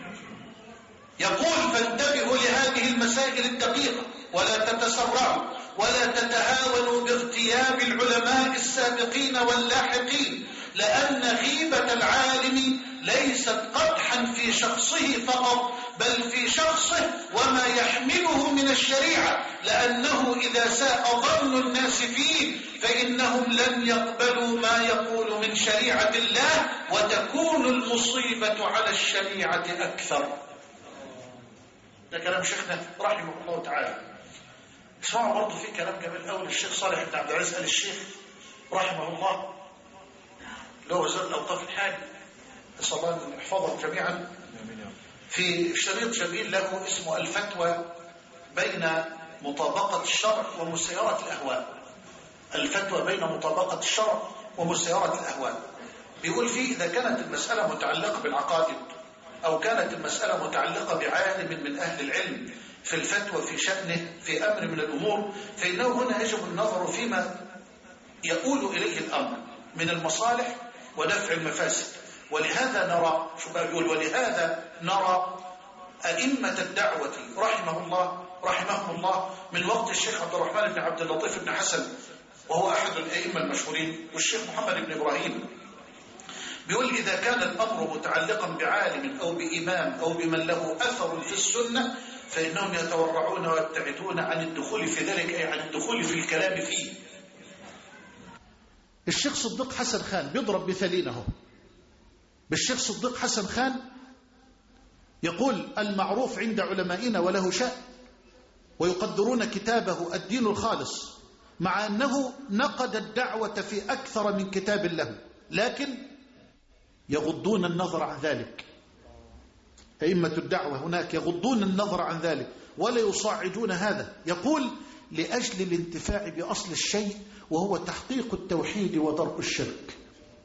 يقول فانتبهوا لهذه المسائل الدقيقة ولا تتسرعوا ولا تتهاونوا باغتياب العلماء السابقين واللاحقين، لأن غيبة العالم ليست قدحا في شخصه فقط، بل في شخصه وما يحمله من الشريعة، لأنه إذا ساء ظن الناس فيه فإنهم لن يقبلوا ما يقول من شريعة الله، وتكون المصيبة على الشريعة أكثر. ده كلام شيخنا رحمه الله تعالى. اسمعوا برضه في كلام جميل قوي للشيخ صالح بن عبد العزيز آل الشيخ رحمه الله، له وزير الأوقاف الحالي، نسأل الله أن يحفظهم جميعا، في شريط جميل له اسمه الفتوى بين مطابقة الشرع ومسيرة الأهواء. الفتوى بين مطابقة الشرع ومسيرة الأهواء. بيقول فيه إذا كانت المسألة متعلقة بالعقائد أو كانت المسألة متعلقة بعالم من أهل العلم في الفتوى في شأنه في أمر من الأمور، فإنه هنا يجب النظر فيما يقول إليه الأمر من المصالح ودفع المفاسد. ولهذا نرى شو بيقول ولهذا نرى أئمة الدعوة رحمه الله رحمهم الله من وقت الشيخ عبد الرحمن بن عبد اللطيف بن حسن، وهو أحد الأئمة المشهورين، والشيخ محمد بن إبراهيم، بيقول إذا كان الأمر متعلقا بعالم أو بإمام أو بمن له أثر في السنة فإنهم يتورعون ويبتعدون عن الدخول في ذلك، أي عن الدخول في الكلام فيه. الشيخ صديق حسن خان بيضرب مثالينه. بالشيخ صديق حسن خان يقول المعروف عند علمائنا وله شأن، ويقدرون كتابه الدين الخالص، مع أنه نقد الدعوة في أكثر من كتاب له، لكن يغضون النظر عن ذلك. أئمة الدعوة هناك يغضون النظر عن ذلك ولا يصعدون هذا. يقول لأجل الانتفاع بأصل الشيء وهو تحقيق التوحيد ودرء الشرك،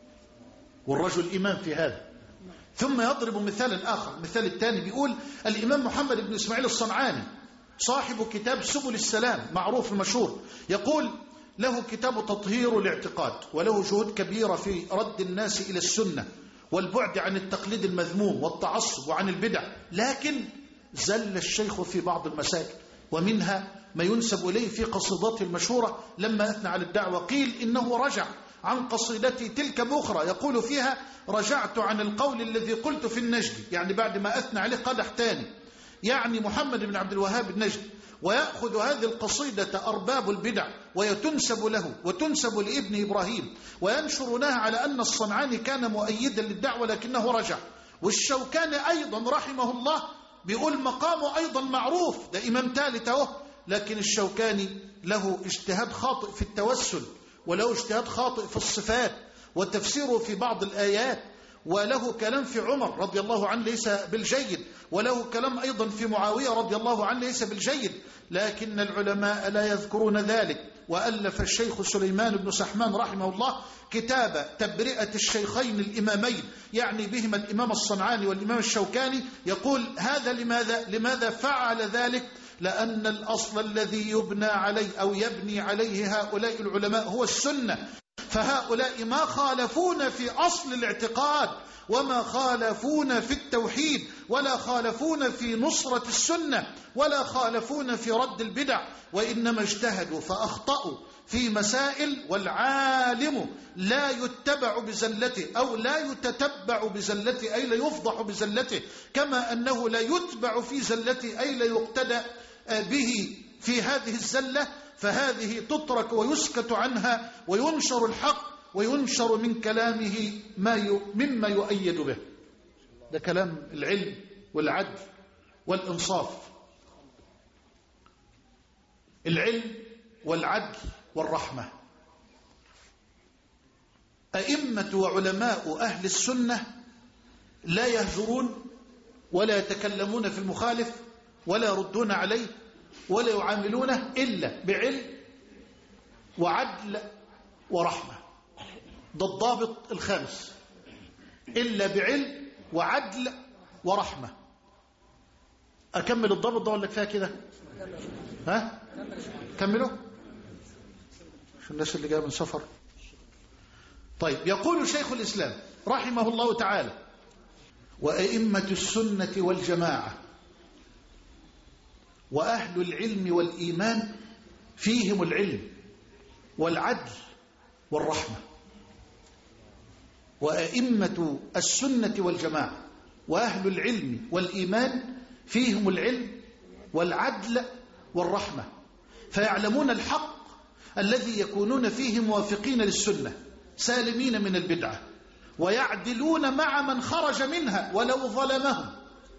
والرجل إمام في هذا. ثم يضرب مثالا آخر، مثال الثاني بيقول الإمام محمد بن إسماعيل الصنعاني صاحب كتاب سبل السلام معروف المشهور، يقول له كتاب تطهير الاعتقاد، وله جهود كبيرة في رد الناس إلى السنة والبعد عن التقليد المذموم والتعصب وعن البدع، لكن زل الشيخ في بعض المسائل، ومنها ما ينسب إليه في قصيدته المشهورة لما أثنى على الدعوة، قيل إنه رجع عن قصيدتي تلك بأخرى يقول فيها رجعت عن القول الذي قلت في النجد، يعني بعد ما أثنى عليه قدح تاني، يعني محمد بن عبد الوهاب النجد. ويأخذ هذه القصيدة أرباب البدع ويتنسب له وتنسب لابن إبراهيم، وينشرونها على أن الصنعاني كان مؤيدا للدعوة لكنه رجع. والشوكاني أيضا رحمه الله بيقول مقامه أيضا معروف، ده إمام ثالث اهو، لكن الشوكاني له اجتهاد خاطئ في التوسل، وله اجتهاد خاطئ في الصفات وتفسيره في بعض الآيات، وله كلام في عمر رضي الله عنه ليس بالجيد، وله كلام أيضا في معاوية رضي الله عنه ليس بالجيد، لكن العلماء لا يذكرون ذلك. وألف الشيخ سليمان بن سحمان رحمه الله كتاب تبرئة الشيخين الإمامين، يعني بهما الإمام الصنعاني والإمام الشوكاني، يقول هذا لماذا؟ لماذا فعل ذلك؟ لأن الأصل الذي يبنى عليه أو يبني عليه هؤلاء العلماء هو السنة، فهؤلاء ما خالفون في أصل الاعتقاد، وما خالفون في التوحيد، ولا خالفون في نصرة السنة، ولا خالفون في رد البدع، وإنما اجتهدوا فأخطأوا في مسائل، والعالم لا يتبع بزلته أو لا يتتبع بزلته، أي لا يفضح بزلته، كما أنه لا يتبع في زلته، أي لا يقتدى به في هذه الزلة، فهذه تترك ويسكت عنها، وينشر الحق وينشر من كلامه ما ي... مما يؤيد به. ده كلام العلم والعدل والإنصاف. العلم والعدل والرحمة. أئمة وعلماء أهل السنة لا يهجرون ولا يتكلمون في المخالف ولا يردون عليه ولا يعاملونه إلا بعلم وعدل ورحمة. ده الضابط الخامس، إلا بعلم وعدل ورحمة. أكمل الضابط ده ولا كفاية كده؟ ها؟ كملوا عشان الناس اللي جايه من سفر. طيب، يقول شيخ الإسلام رحمه الله تعالى: وأئمة السنة والجماعة وأهل العلم والإيمان فيهم العلم والعدل والرحمة، وأئمة السنة والجماعة وأهل العلم والإيمان فيهم العلم والعدل والرحمة، فيعلمون الحق الذي يكونون فيه موافقين للسنة سالمين من البدعة، ويعدلون مع من خرج منها ولو ظلمهم،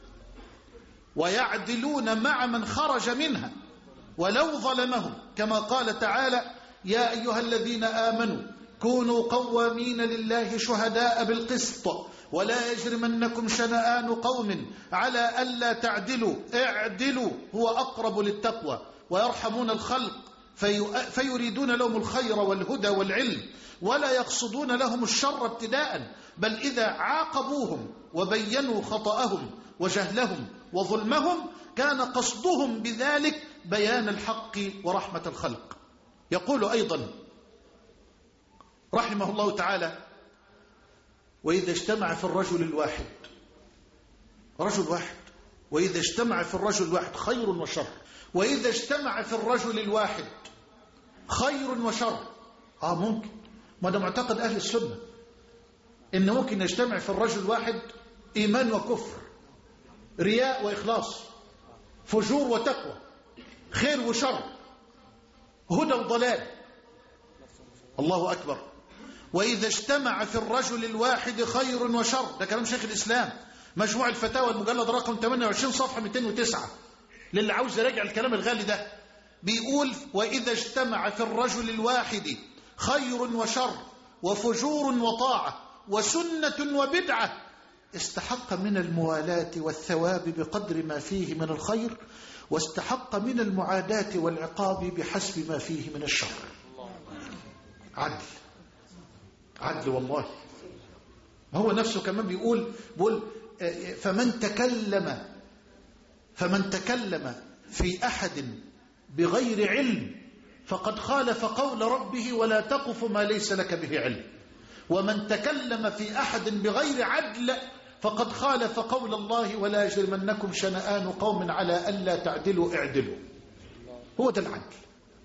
ويعدلون مع من خرج منها ولو ظلمهم، كما قال تعالى: يا أيها الذين آمنوا كونوا قوامين لله شهداء بالقسط ولا يجرمنكم شنآن قوم على ألا تعدلوا اعدلوا هو أقرب للتقوى، ويرحمون الخلق في فيريدون لهم الخير والهدى والعلم ولا يقصدون لهم الشر ابتداء، بل إذا عاقبوهم وبينوا خطأهم وجهلهم وظلمهم كان قصدهم بذلك بيان الحق ورحمة الخلق. يقول أيضا رحمه الله تعالى: وإذا اجتمع في الرجل الواحد رجل واحد وإذا اجتمع في الرجل الواحد خير وشر وإذا اجتمع في الرجل الواحد خير وشر آه ممكن، ما ده معتقد أهل السنة إن ممكن يجتمع في الرجل الواحد إيمان وكفر، رياء وإخلاص، فجور وتقوى، خير وشر، هدى وضلال. الله أكبر. وإذا اجتمع في الرجل الواحد خير وشر، ده كلام شيخ الإسلام، مجموع الفتاوى المجلد رقم ثمانية وعشرين صفحة مئتين وتسعة، للي عاوز يراجع الكلام الغالي ده. بيقول: وإذا اجتمع في الرجل الواحد خير وشر وفجور وطاعة وسنة وبدعة استحق من الموالاة والثواب بقدر ما فيه من الخير، واستحق من المعاداة والعقاب بحسب ما فيه من الشر. عدل عدل والله. هو نفسه كمان بيقول بيقول فمن تكلم فمن تكلم في أحد بغير علم فقد خالف قول ربه ولا تقف ما ليس لك به علم، ومن تكلم في أحد بغير عدل فقد خالف قول الله ولا يجرمنكم شنآن قوم على ألا تعدلوا اعدلوا. هو ده العدل.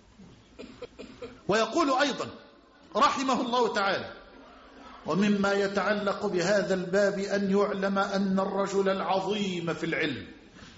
ويقول أيضا رحمه الله تعالى: ومما يتعلق بهذا الباب أن يعلم أن الرجل العظيم في العلم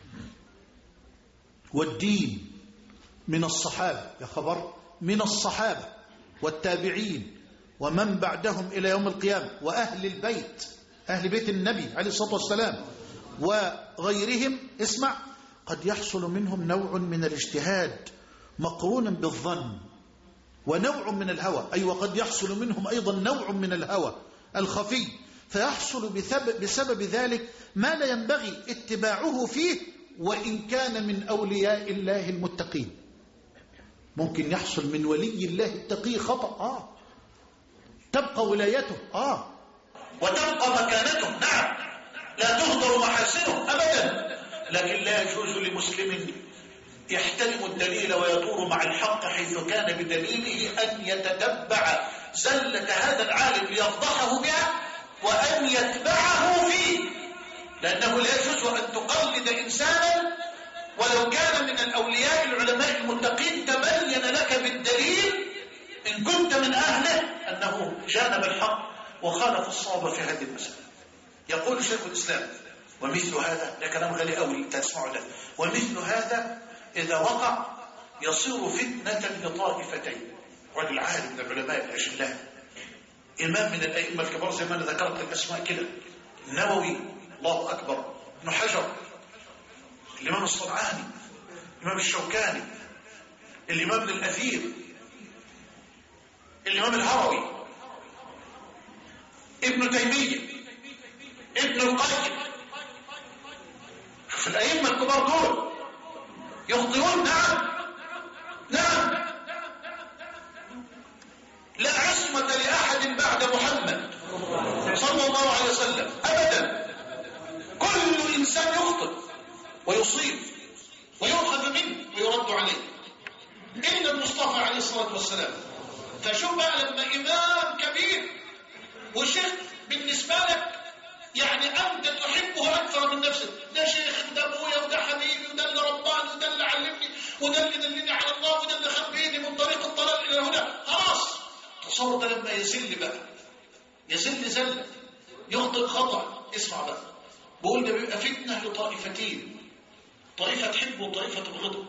والدين من الصحابة، يا خبر، من الصحابة والتابعين ومن بعدهم إلى يوم القيامة وأهل البيت، أهل بيت النبي عليه الصلاة والسلام وغيرهم، اسمع، قد يحصل منهم نوع من الاجتهاد مقرونا بالظن ونوع من الهوى، أي أيوة وقد يحصل منهم أيضا نوع من الهوى الخفي، فيحصل بسبب, بسبب ذلك ما لا ينبغي اتباعه فيه وإن كان من أولياء الله المتقين. ممكن يحصل من ولي الله التقي خطأ، آه تبقى ولايته، آه وتبقى مكانته، نعم، لا تهدر محاسنه أبدا، لكن لا يجوز لمسلم يحترم الدليل ويطور مع الحق حيث كان بدليله أن يتتبع زلة هذا العالم ليفضحه بها وأن يتبعه فيه، لأنه لا يجوز أن تقلد إنسانا ولو كان من الأولياء العلماء المتقين تبين لك بالدليل إن كنت من أهله أنه جانب الحق وخالف الصواب في هذه المسألة. يقول شيخ الإسلام: ومثل هذا، ده كلام غالي قوي تسمعه ده، ومثل هذا إذا وقع يصير فتنة لطائفتين. رجل عالم من العلماء الأجلاء، إمام من الأئمة الكبار زي ما أنا ذكرت الأسماء كده، النووي، الله أكبر، ابن حجر، الإمام الصنعاني، الإمام الشوكاني، الإمام ابن الأثير، الإمام الهروي، ابن تيمية، ابن القيم. في الأئمة الكبار دول يخطئون، نعم نعم، لا عصمة لأحد بعد محمد صلى الله عليه وسلم أبدا. كل إنسان يخطئ ويصيب ويؤخذ منه ويرد عليه إلا المصطفى عليه الصلاة والسلام. فشوف بقى لما إمام كبير وشيخ بالنسبة لك يعني أنت تحبه أكثر من نفسك، ده شيخ وده أبويا وده حبيبي وده اللي رباني وده اللي علمني وده اللي دلني على الله وده اللي خد بيدي من طريق الضلال إلى هنا. خلاص تصور ده لما يزل بقى، يزل زلة، يخطئ خطأ. اسمع بقى، بقول ده بيبقى فتنة لطائفتين، طائفة تحبه وطائفة تبغضه،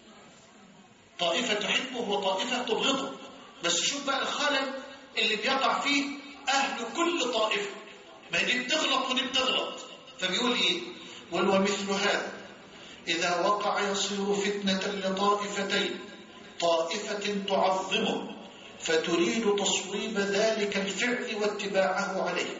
طائفة تحبه وطائفة تبغضه. بس شوف بقى الخلل اللي بيقع فيه أهل كل طائفة، ما دي بتغلط ودي بتغلط. فبيقول إيه؟ ومثل هذا إذا وقع يصير فتنة لطائفتين، طائفة تعظمه فتريد تصويب ذلك الفعل واتباعه عليه.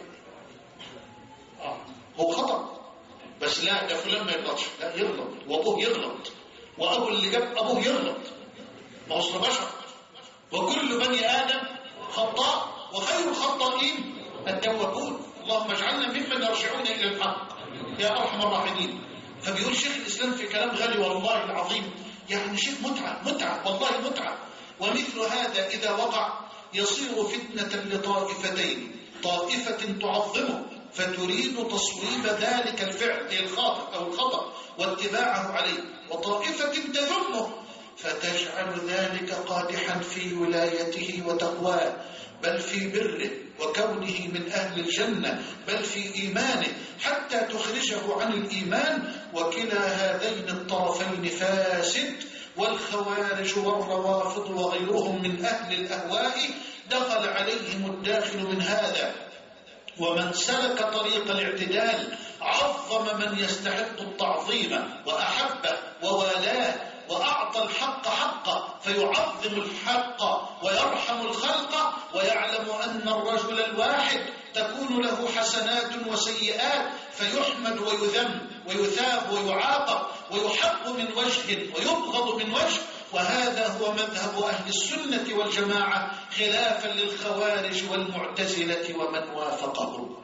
آه. هو خطأ، بس لا ده فلان ما يغلطش، لا يغلط، وأبوه يغلط، وأبو اللي جاب أبوه يغلط، ما هو بشر، وكل بني آدم خطاء وخير الخطائين التوابون. اللهم اجعلنا ممن يرجعون إلى الحق يا أرحم الراحمين. فبيقول شيخ الإسلام في كلام غالي والله العظيم، يعني شيء متعة متعة والله متعة. ومثل هذا إذا وقع يصير فتنة لطائفتين، طائفة تعظمه فتريد تصويب ذلك الفعل الخاطئ أو الخطأ واتباعه عليه، وطائفة تذمه فتجعل ذلك قادحا في ولايته وتقواه، بل في بره وكونه من أهل الجنة، بل في إيمانه حتى تخرجه عن الإيمان. وكلا هذين الطرفين فاسد، والخوارج والروافض وغيرهم من أهل الأهواء دخل عليهم الداخل من هذا. ومن سلك طريق الاعتدال عظم من يستحق التعظيم وأحبه ووالاه، وأعطى الحق حقه فيعظم الحق ويرحم الخلق، ويعلم أن الرجل الواحد تكون له حسنات وسيئات فيحمد ويذم ويثاب ويعاقب ويحب من وجه ويبغض من وجه. وهذا هو مذهب أهل السنة والجماعة خلافا للخوارج والمعتزلة ومن وافقهم.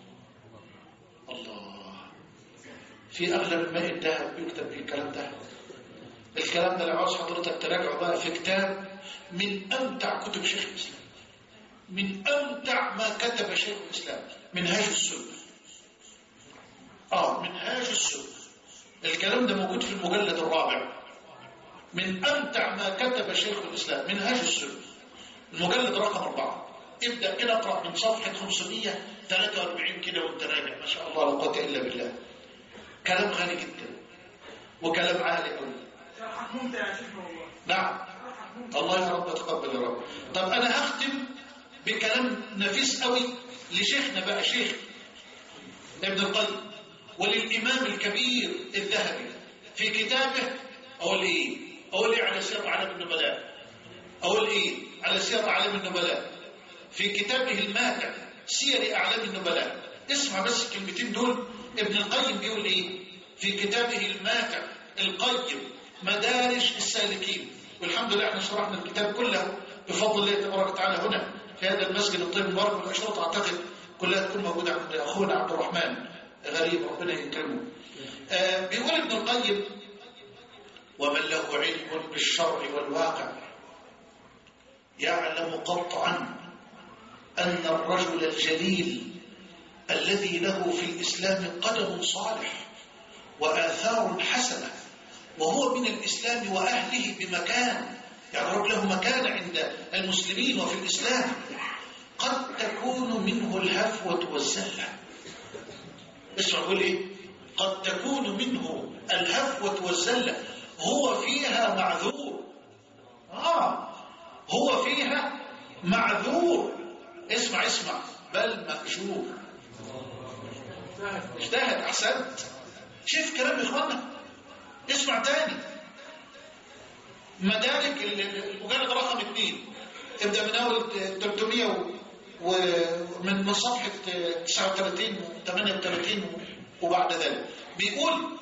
الله، في أغلب الماء الذهب يكتب في الكلام ده. الكلام ده اللي عاوز حضرتك تراجعه بقى في كتاب من أمتع كتب شيخ الإسلام، من أمتع ما كتب شيخ الإسلام، منهاج السنة. آه منهاج السنة، الكلام ده موجود في المجلد الرابع. من أمتع ما كتب شيخ الإسلام منهاج السنة، المجلد رقم أربعة. ابدأ كده اقرأ من صفحة خمسمية وثلاثة وأربعين كده وانت راجع، ما شاء الله لا قوة إلا بالله. كلام غالي جدا وكلام عالي قوي. شرحك ممتع يا شيخ والله. نعم الله يا رب تقبل يا رب. طب أنا هختم بكلام نفيس قوي لشيخنا بقى شيخ ابن القيم، وللإمام الكبير الذهبي في كتابه. أقول إيه؟ أقول إيه على سير أعلام النبلاء؟ أقول إيه على سير أعلام النبلاء في كتابه الماتع سير أعلام النبلاء. اسمع بس الكلمتين دول. ابن القيم بيقول إيه في كتابه الماتع القيم مدارج السالكين؟ والحمد لله احنا شرحنا الكتاب كله بفضل الله تبارك وتعالى هنا في هذا المسجد الطيب المبارك، والأشرطة أعتقد كلها تكون موجودة عند أخونا عبد الرحمن غريب ربنا يكرمه. آه بيقول ابن القيم: ومن له علم بالشرع والواقع يعلم قطعا أن الرجل الجليل الذي له في الإسلام قدم صالح وآثار حسنة وهو من الإسلام وأهله بمكان، يعني رجل له مكان عند المسلمين وفي الإسلام، قد تكون منه الهفوة والزلة. اسمع يقول إيه؟ قد تكون منه الهفوة والزلة، هو فيها معذور. آه هو فيها معذور. اسمع اسمع بل مأجور. اجتهد أحسنت. شوف كلام إخوانا، اسمع تاني. مدارك المجلد رقم اثنين، ابدأ من أول ثلاثمية ومن من صفحة تسعة وثلاثين وثمانية وثلاثين وبعد ذلك بيقول: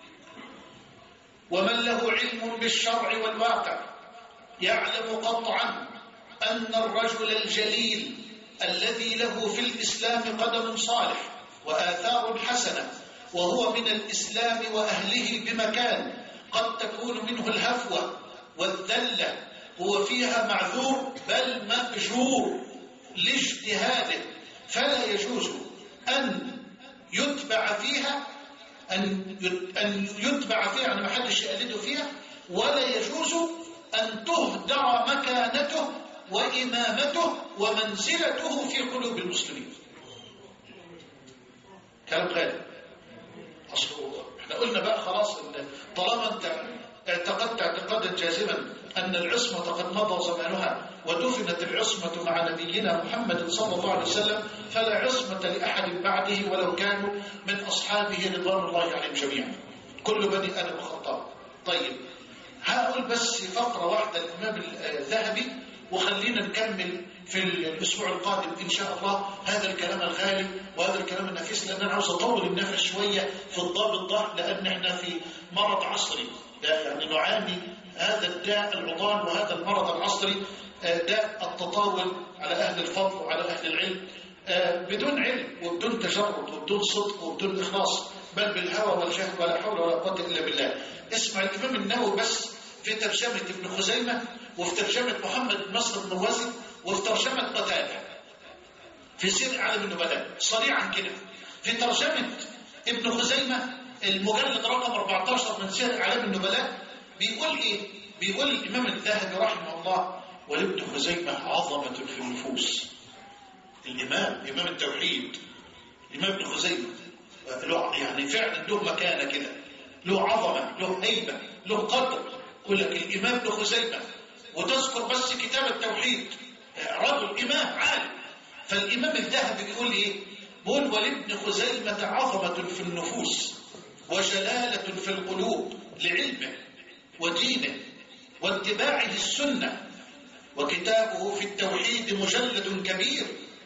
ومن له علم بالشرع والواقع يعلم قطعا أن الرجل الجليل الذي له في الإسلام قدم صالح وآثار حسنة وهو من الإسلام وأهله بمكان، قد تكون منه الهفوة والذلة، هو فيها معذور بل مأجور لاجتهاده، فلا يجوز أن يتبع فيها أن أن يتبع فيها، يعني ما حدش يقلده فيها، ولا يجوز أن تهدر مكانته وإمامته ومنزلته في قلوب المسلمين. كلام غالي. أصله احنا قلنا بقى خلاص إن طالما أنت اعتقدت اعتقادا جازما أن العصمة قد مضى زمانها ودفنت العصمة مع نبينا محمد صلى الله عليه وسلم، فلا عصمة لأحد بعده ولو كانوا من أصحابه رضوان الله عليهم جميعا، كل بني آدم خطاء. طيب هقول بس فقرة واحدة الإمام الذهبي وخلينا نكمل في الأسبوع القادم إن شاء الله هذا الكلام الغالي وهذا الكلام النفيس، لأن أنا عاوز أطول النفس شوية في الضابط ده، لأن احنا في مرض عصري، يعني نعاني هذا الداء العضال وهذا المرض العصري، داء التطاول على أهل الفضل وعلى أهل العلم بدون علم وبدون تجرد وبدون صدق وبدون إخلاص، بل بالهوى والجهل ولا حول ولا قوة إلا بالله. اسمع الإمام النووي بس في ترجمة ابن خزيمة، وفي ترجمة محمد بن نصر النواسي، وفي ترجمة قتادة في سير أعلام النبلاء صريعا كده. في ترجمة ابن خزيمة المجلد رقم أربعة عشر من سير أعلام النبلاء بيقول إيه؟ بيقول الإمام الذهبي رحمه الله: ولابن خزيمة عظمة في النفوس. الإمام إمام التوحيد الإمام ابن خزيمة له يعني فعلا له مكانة كده، له عظمة، له هيبة، له قدر. يقول لك الإمام ابن خزيمة وتذكر بس كتاب التوحيد، رجل إمام عالم. فالإمام الذهبي بيقول إيه؟ بيقول: ولابن خزيمة عظمة في النفوس وجلالة في القلوب لعلمه ودينه واتباعه السنة، وكتابه في التوحيد مجلد كبير،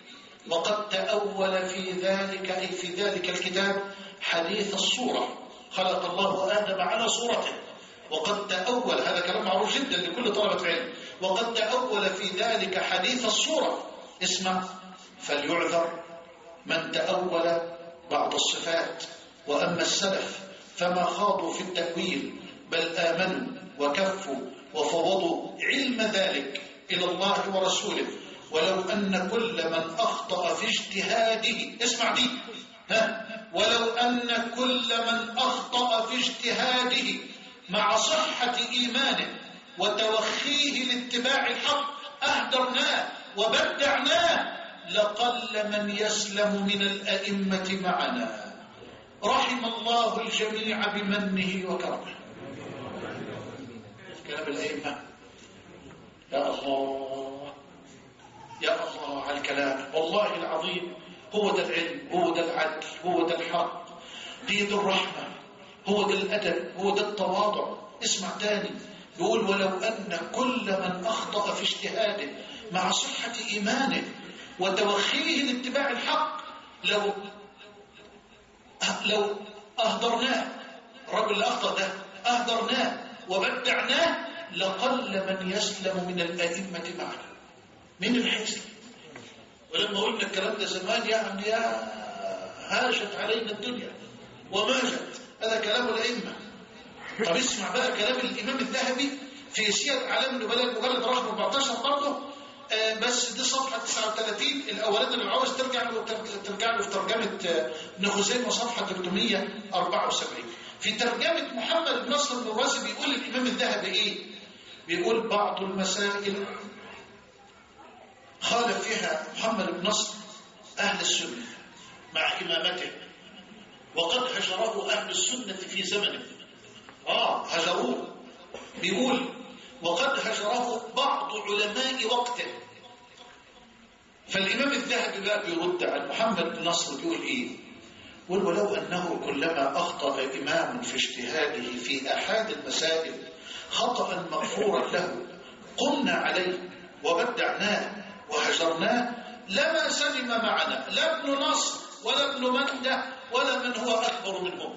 وقد تأول في ذلك أي في ذلك الكتاب حديث الصورة، خلق الله آدم على صورته. وقد تأول، هذا كلام معروف جدا لكل طلبة علم، وقد تأول في ذلك حديث الصورة. اسمع: فليعذر من تأول بعض الصفات، وأما السلف فما خاضوا في التأويل، بل آمنوا وكفوا وفوضوا علم ذلك إلى الله ورسوله. ولو أن كل من أخطأ في اجتهاده، اسمع دي، ها، ولو أن كل من أخطأ في اجتهاده مع صحة إيمانه وتوخيه لاتباع الحق أهدرناه وبدعناه لقل من يسلم من الأئمة معنا، رحم الله الجميع بمنه وكرمه. كلام الأئمة، يا الله يا الله على الكلام، والله العظيم هو ده العلم، هو ده العدل، هو ده الحق، دي ده الرحمة، هو ده الأدب، هو ده التواضع. اسمع تاني، يقول: ولو أن كل من أخطأ في اجتهاده مع صحة إيمانه وتوخيه لاتباع الحق لو لو أهدرناه، الرجل اللي أخطأ ده أهدرناه وبدعناه لقل من يسلم من الأئمة معنا. من الحسن. ولما قلنا الكلام ده زمان يعني يا هاشت علينا الدنيا وماجت، هذا كلام الأئمة. طب اسمع بقى كلام الإمام الذهبي في سير أعلام النبلاء المجلد رقم أربعة عشر برضه، آه بس دي صفحة تسعة وثلاثين. الأولاني اللي عاوز ترجع له ترجع له في ترجمة ابن خزيمة صفحة ثلاثمائة وأربعة وسبعين. في ترجمة محمد بن نصر النواسي بيقول الإمام الذهبي إيه؟ بيقول: بعض المسائل خالف فيها محمد بن نصر أهل السنة مع إمامته، وقد هجره أهل السنة في زمنه. آه هجروه. بيقول: وقد هجره بعض علماء وقته. فالإمام الذهبي بقى بيرد على محمد بن نصر بيقول إيه؟ يقول: ولو أنه كلما أخطأ إمام في اجتهاده في أحد المسائل خطأ مغفورا له قمنا عليه وبدعناه وهجرناه لما سلم معنا لا ابن نصر ولا ابن منده ولا من هو أكبر منهم.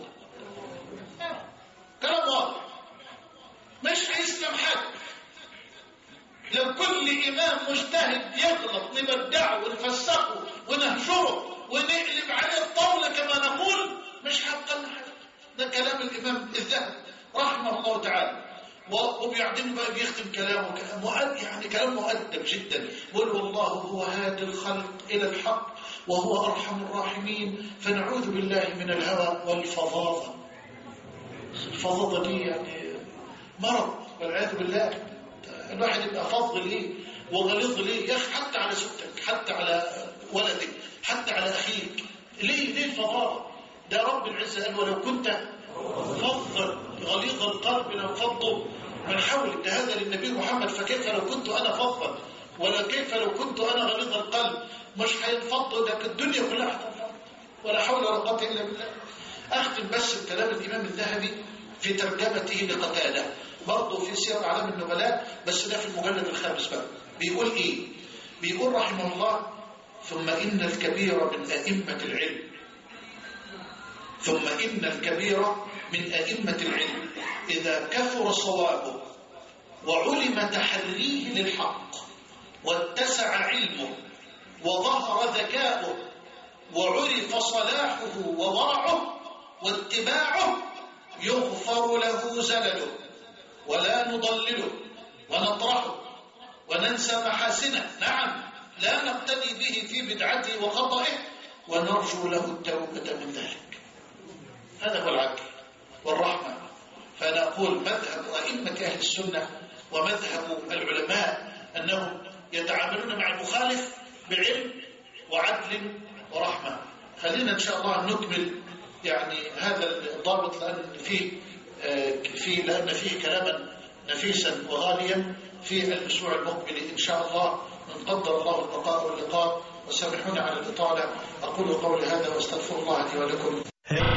كلام واضح، مش هيسلم حد. لو كل إمام مجتهد يغلط نبدعه ونفسقه ونهجره ونقلب عليه الطاولة كما نقول، مش هتقل حد. ده كلام الإمام الذهبي رحمه الله تعالى. وبعدين بقى بيختم كلامه مؤدب، يعني كلام مؤدب جدا. يقول: والله هو هادي الخلق إلى الحق وهو أرحم الراحمين، فنعوذ بالله من الهوى والفظاظة. الفظاظة دي يعني مرض والعياذ بالله. الواحد يبقى فظ ليه وغليظ ليه يا أخي، حتى على زوجتك، حتى على ولدك، حتى على أخيك. ليه ليه الفظاظة؟ ده رب العزة قال ولو كنت فظا غليظ القلب لانفضوا من حولك. ده هذا للنبي محمد، فكيف لو كنت أنا فظا، ولا كيف لو كنت أنا غليظ القلب؟ مش هينفضوا، ده الدنيا كلها هتنفض. ولا حول ولا قوة إلا بالله. أختم بس بكلام الإمام الذهبي في ترجمته لقتادة، برضه في سير أعلام النبلاء، بس ده في المجلد الخامس بقى. بيقول إيه؟ بيقول رحمه الله: ثم إن الكبير من أئمة العلم ثم إن الكبير من أئمة العلم إذا كثر صوابه وعلم تحريه للحق واتسع علمه وظهر ذكاؤه وعرف صلاحه وورعه واتباعه، يغفر له زلله ولا نضلله ونطرحه وننسى محاسنه. نعم، لا نقتدي به في بدعته وخطئه، ونرجو له التوبة من ذلك. هذا هو العدل والرحمة. فأنا أقول مذهب أئمة أهل السنة ومذهب العلماء أنهم يتعاملون مع المخالف بعلم وعدل ورحمة. خلينا إن شاء الله نكمل يعني هذا الضابط، لأن فيه فيه لأن فيه كلاما نفيسا وغاليا في الأسبوع المقبل إن شاء الله، من قدر الله البقاء واللقاء. وسامحوني على الإطالة. أقول قولي هذا وأستغفر الله لي ولكم.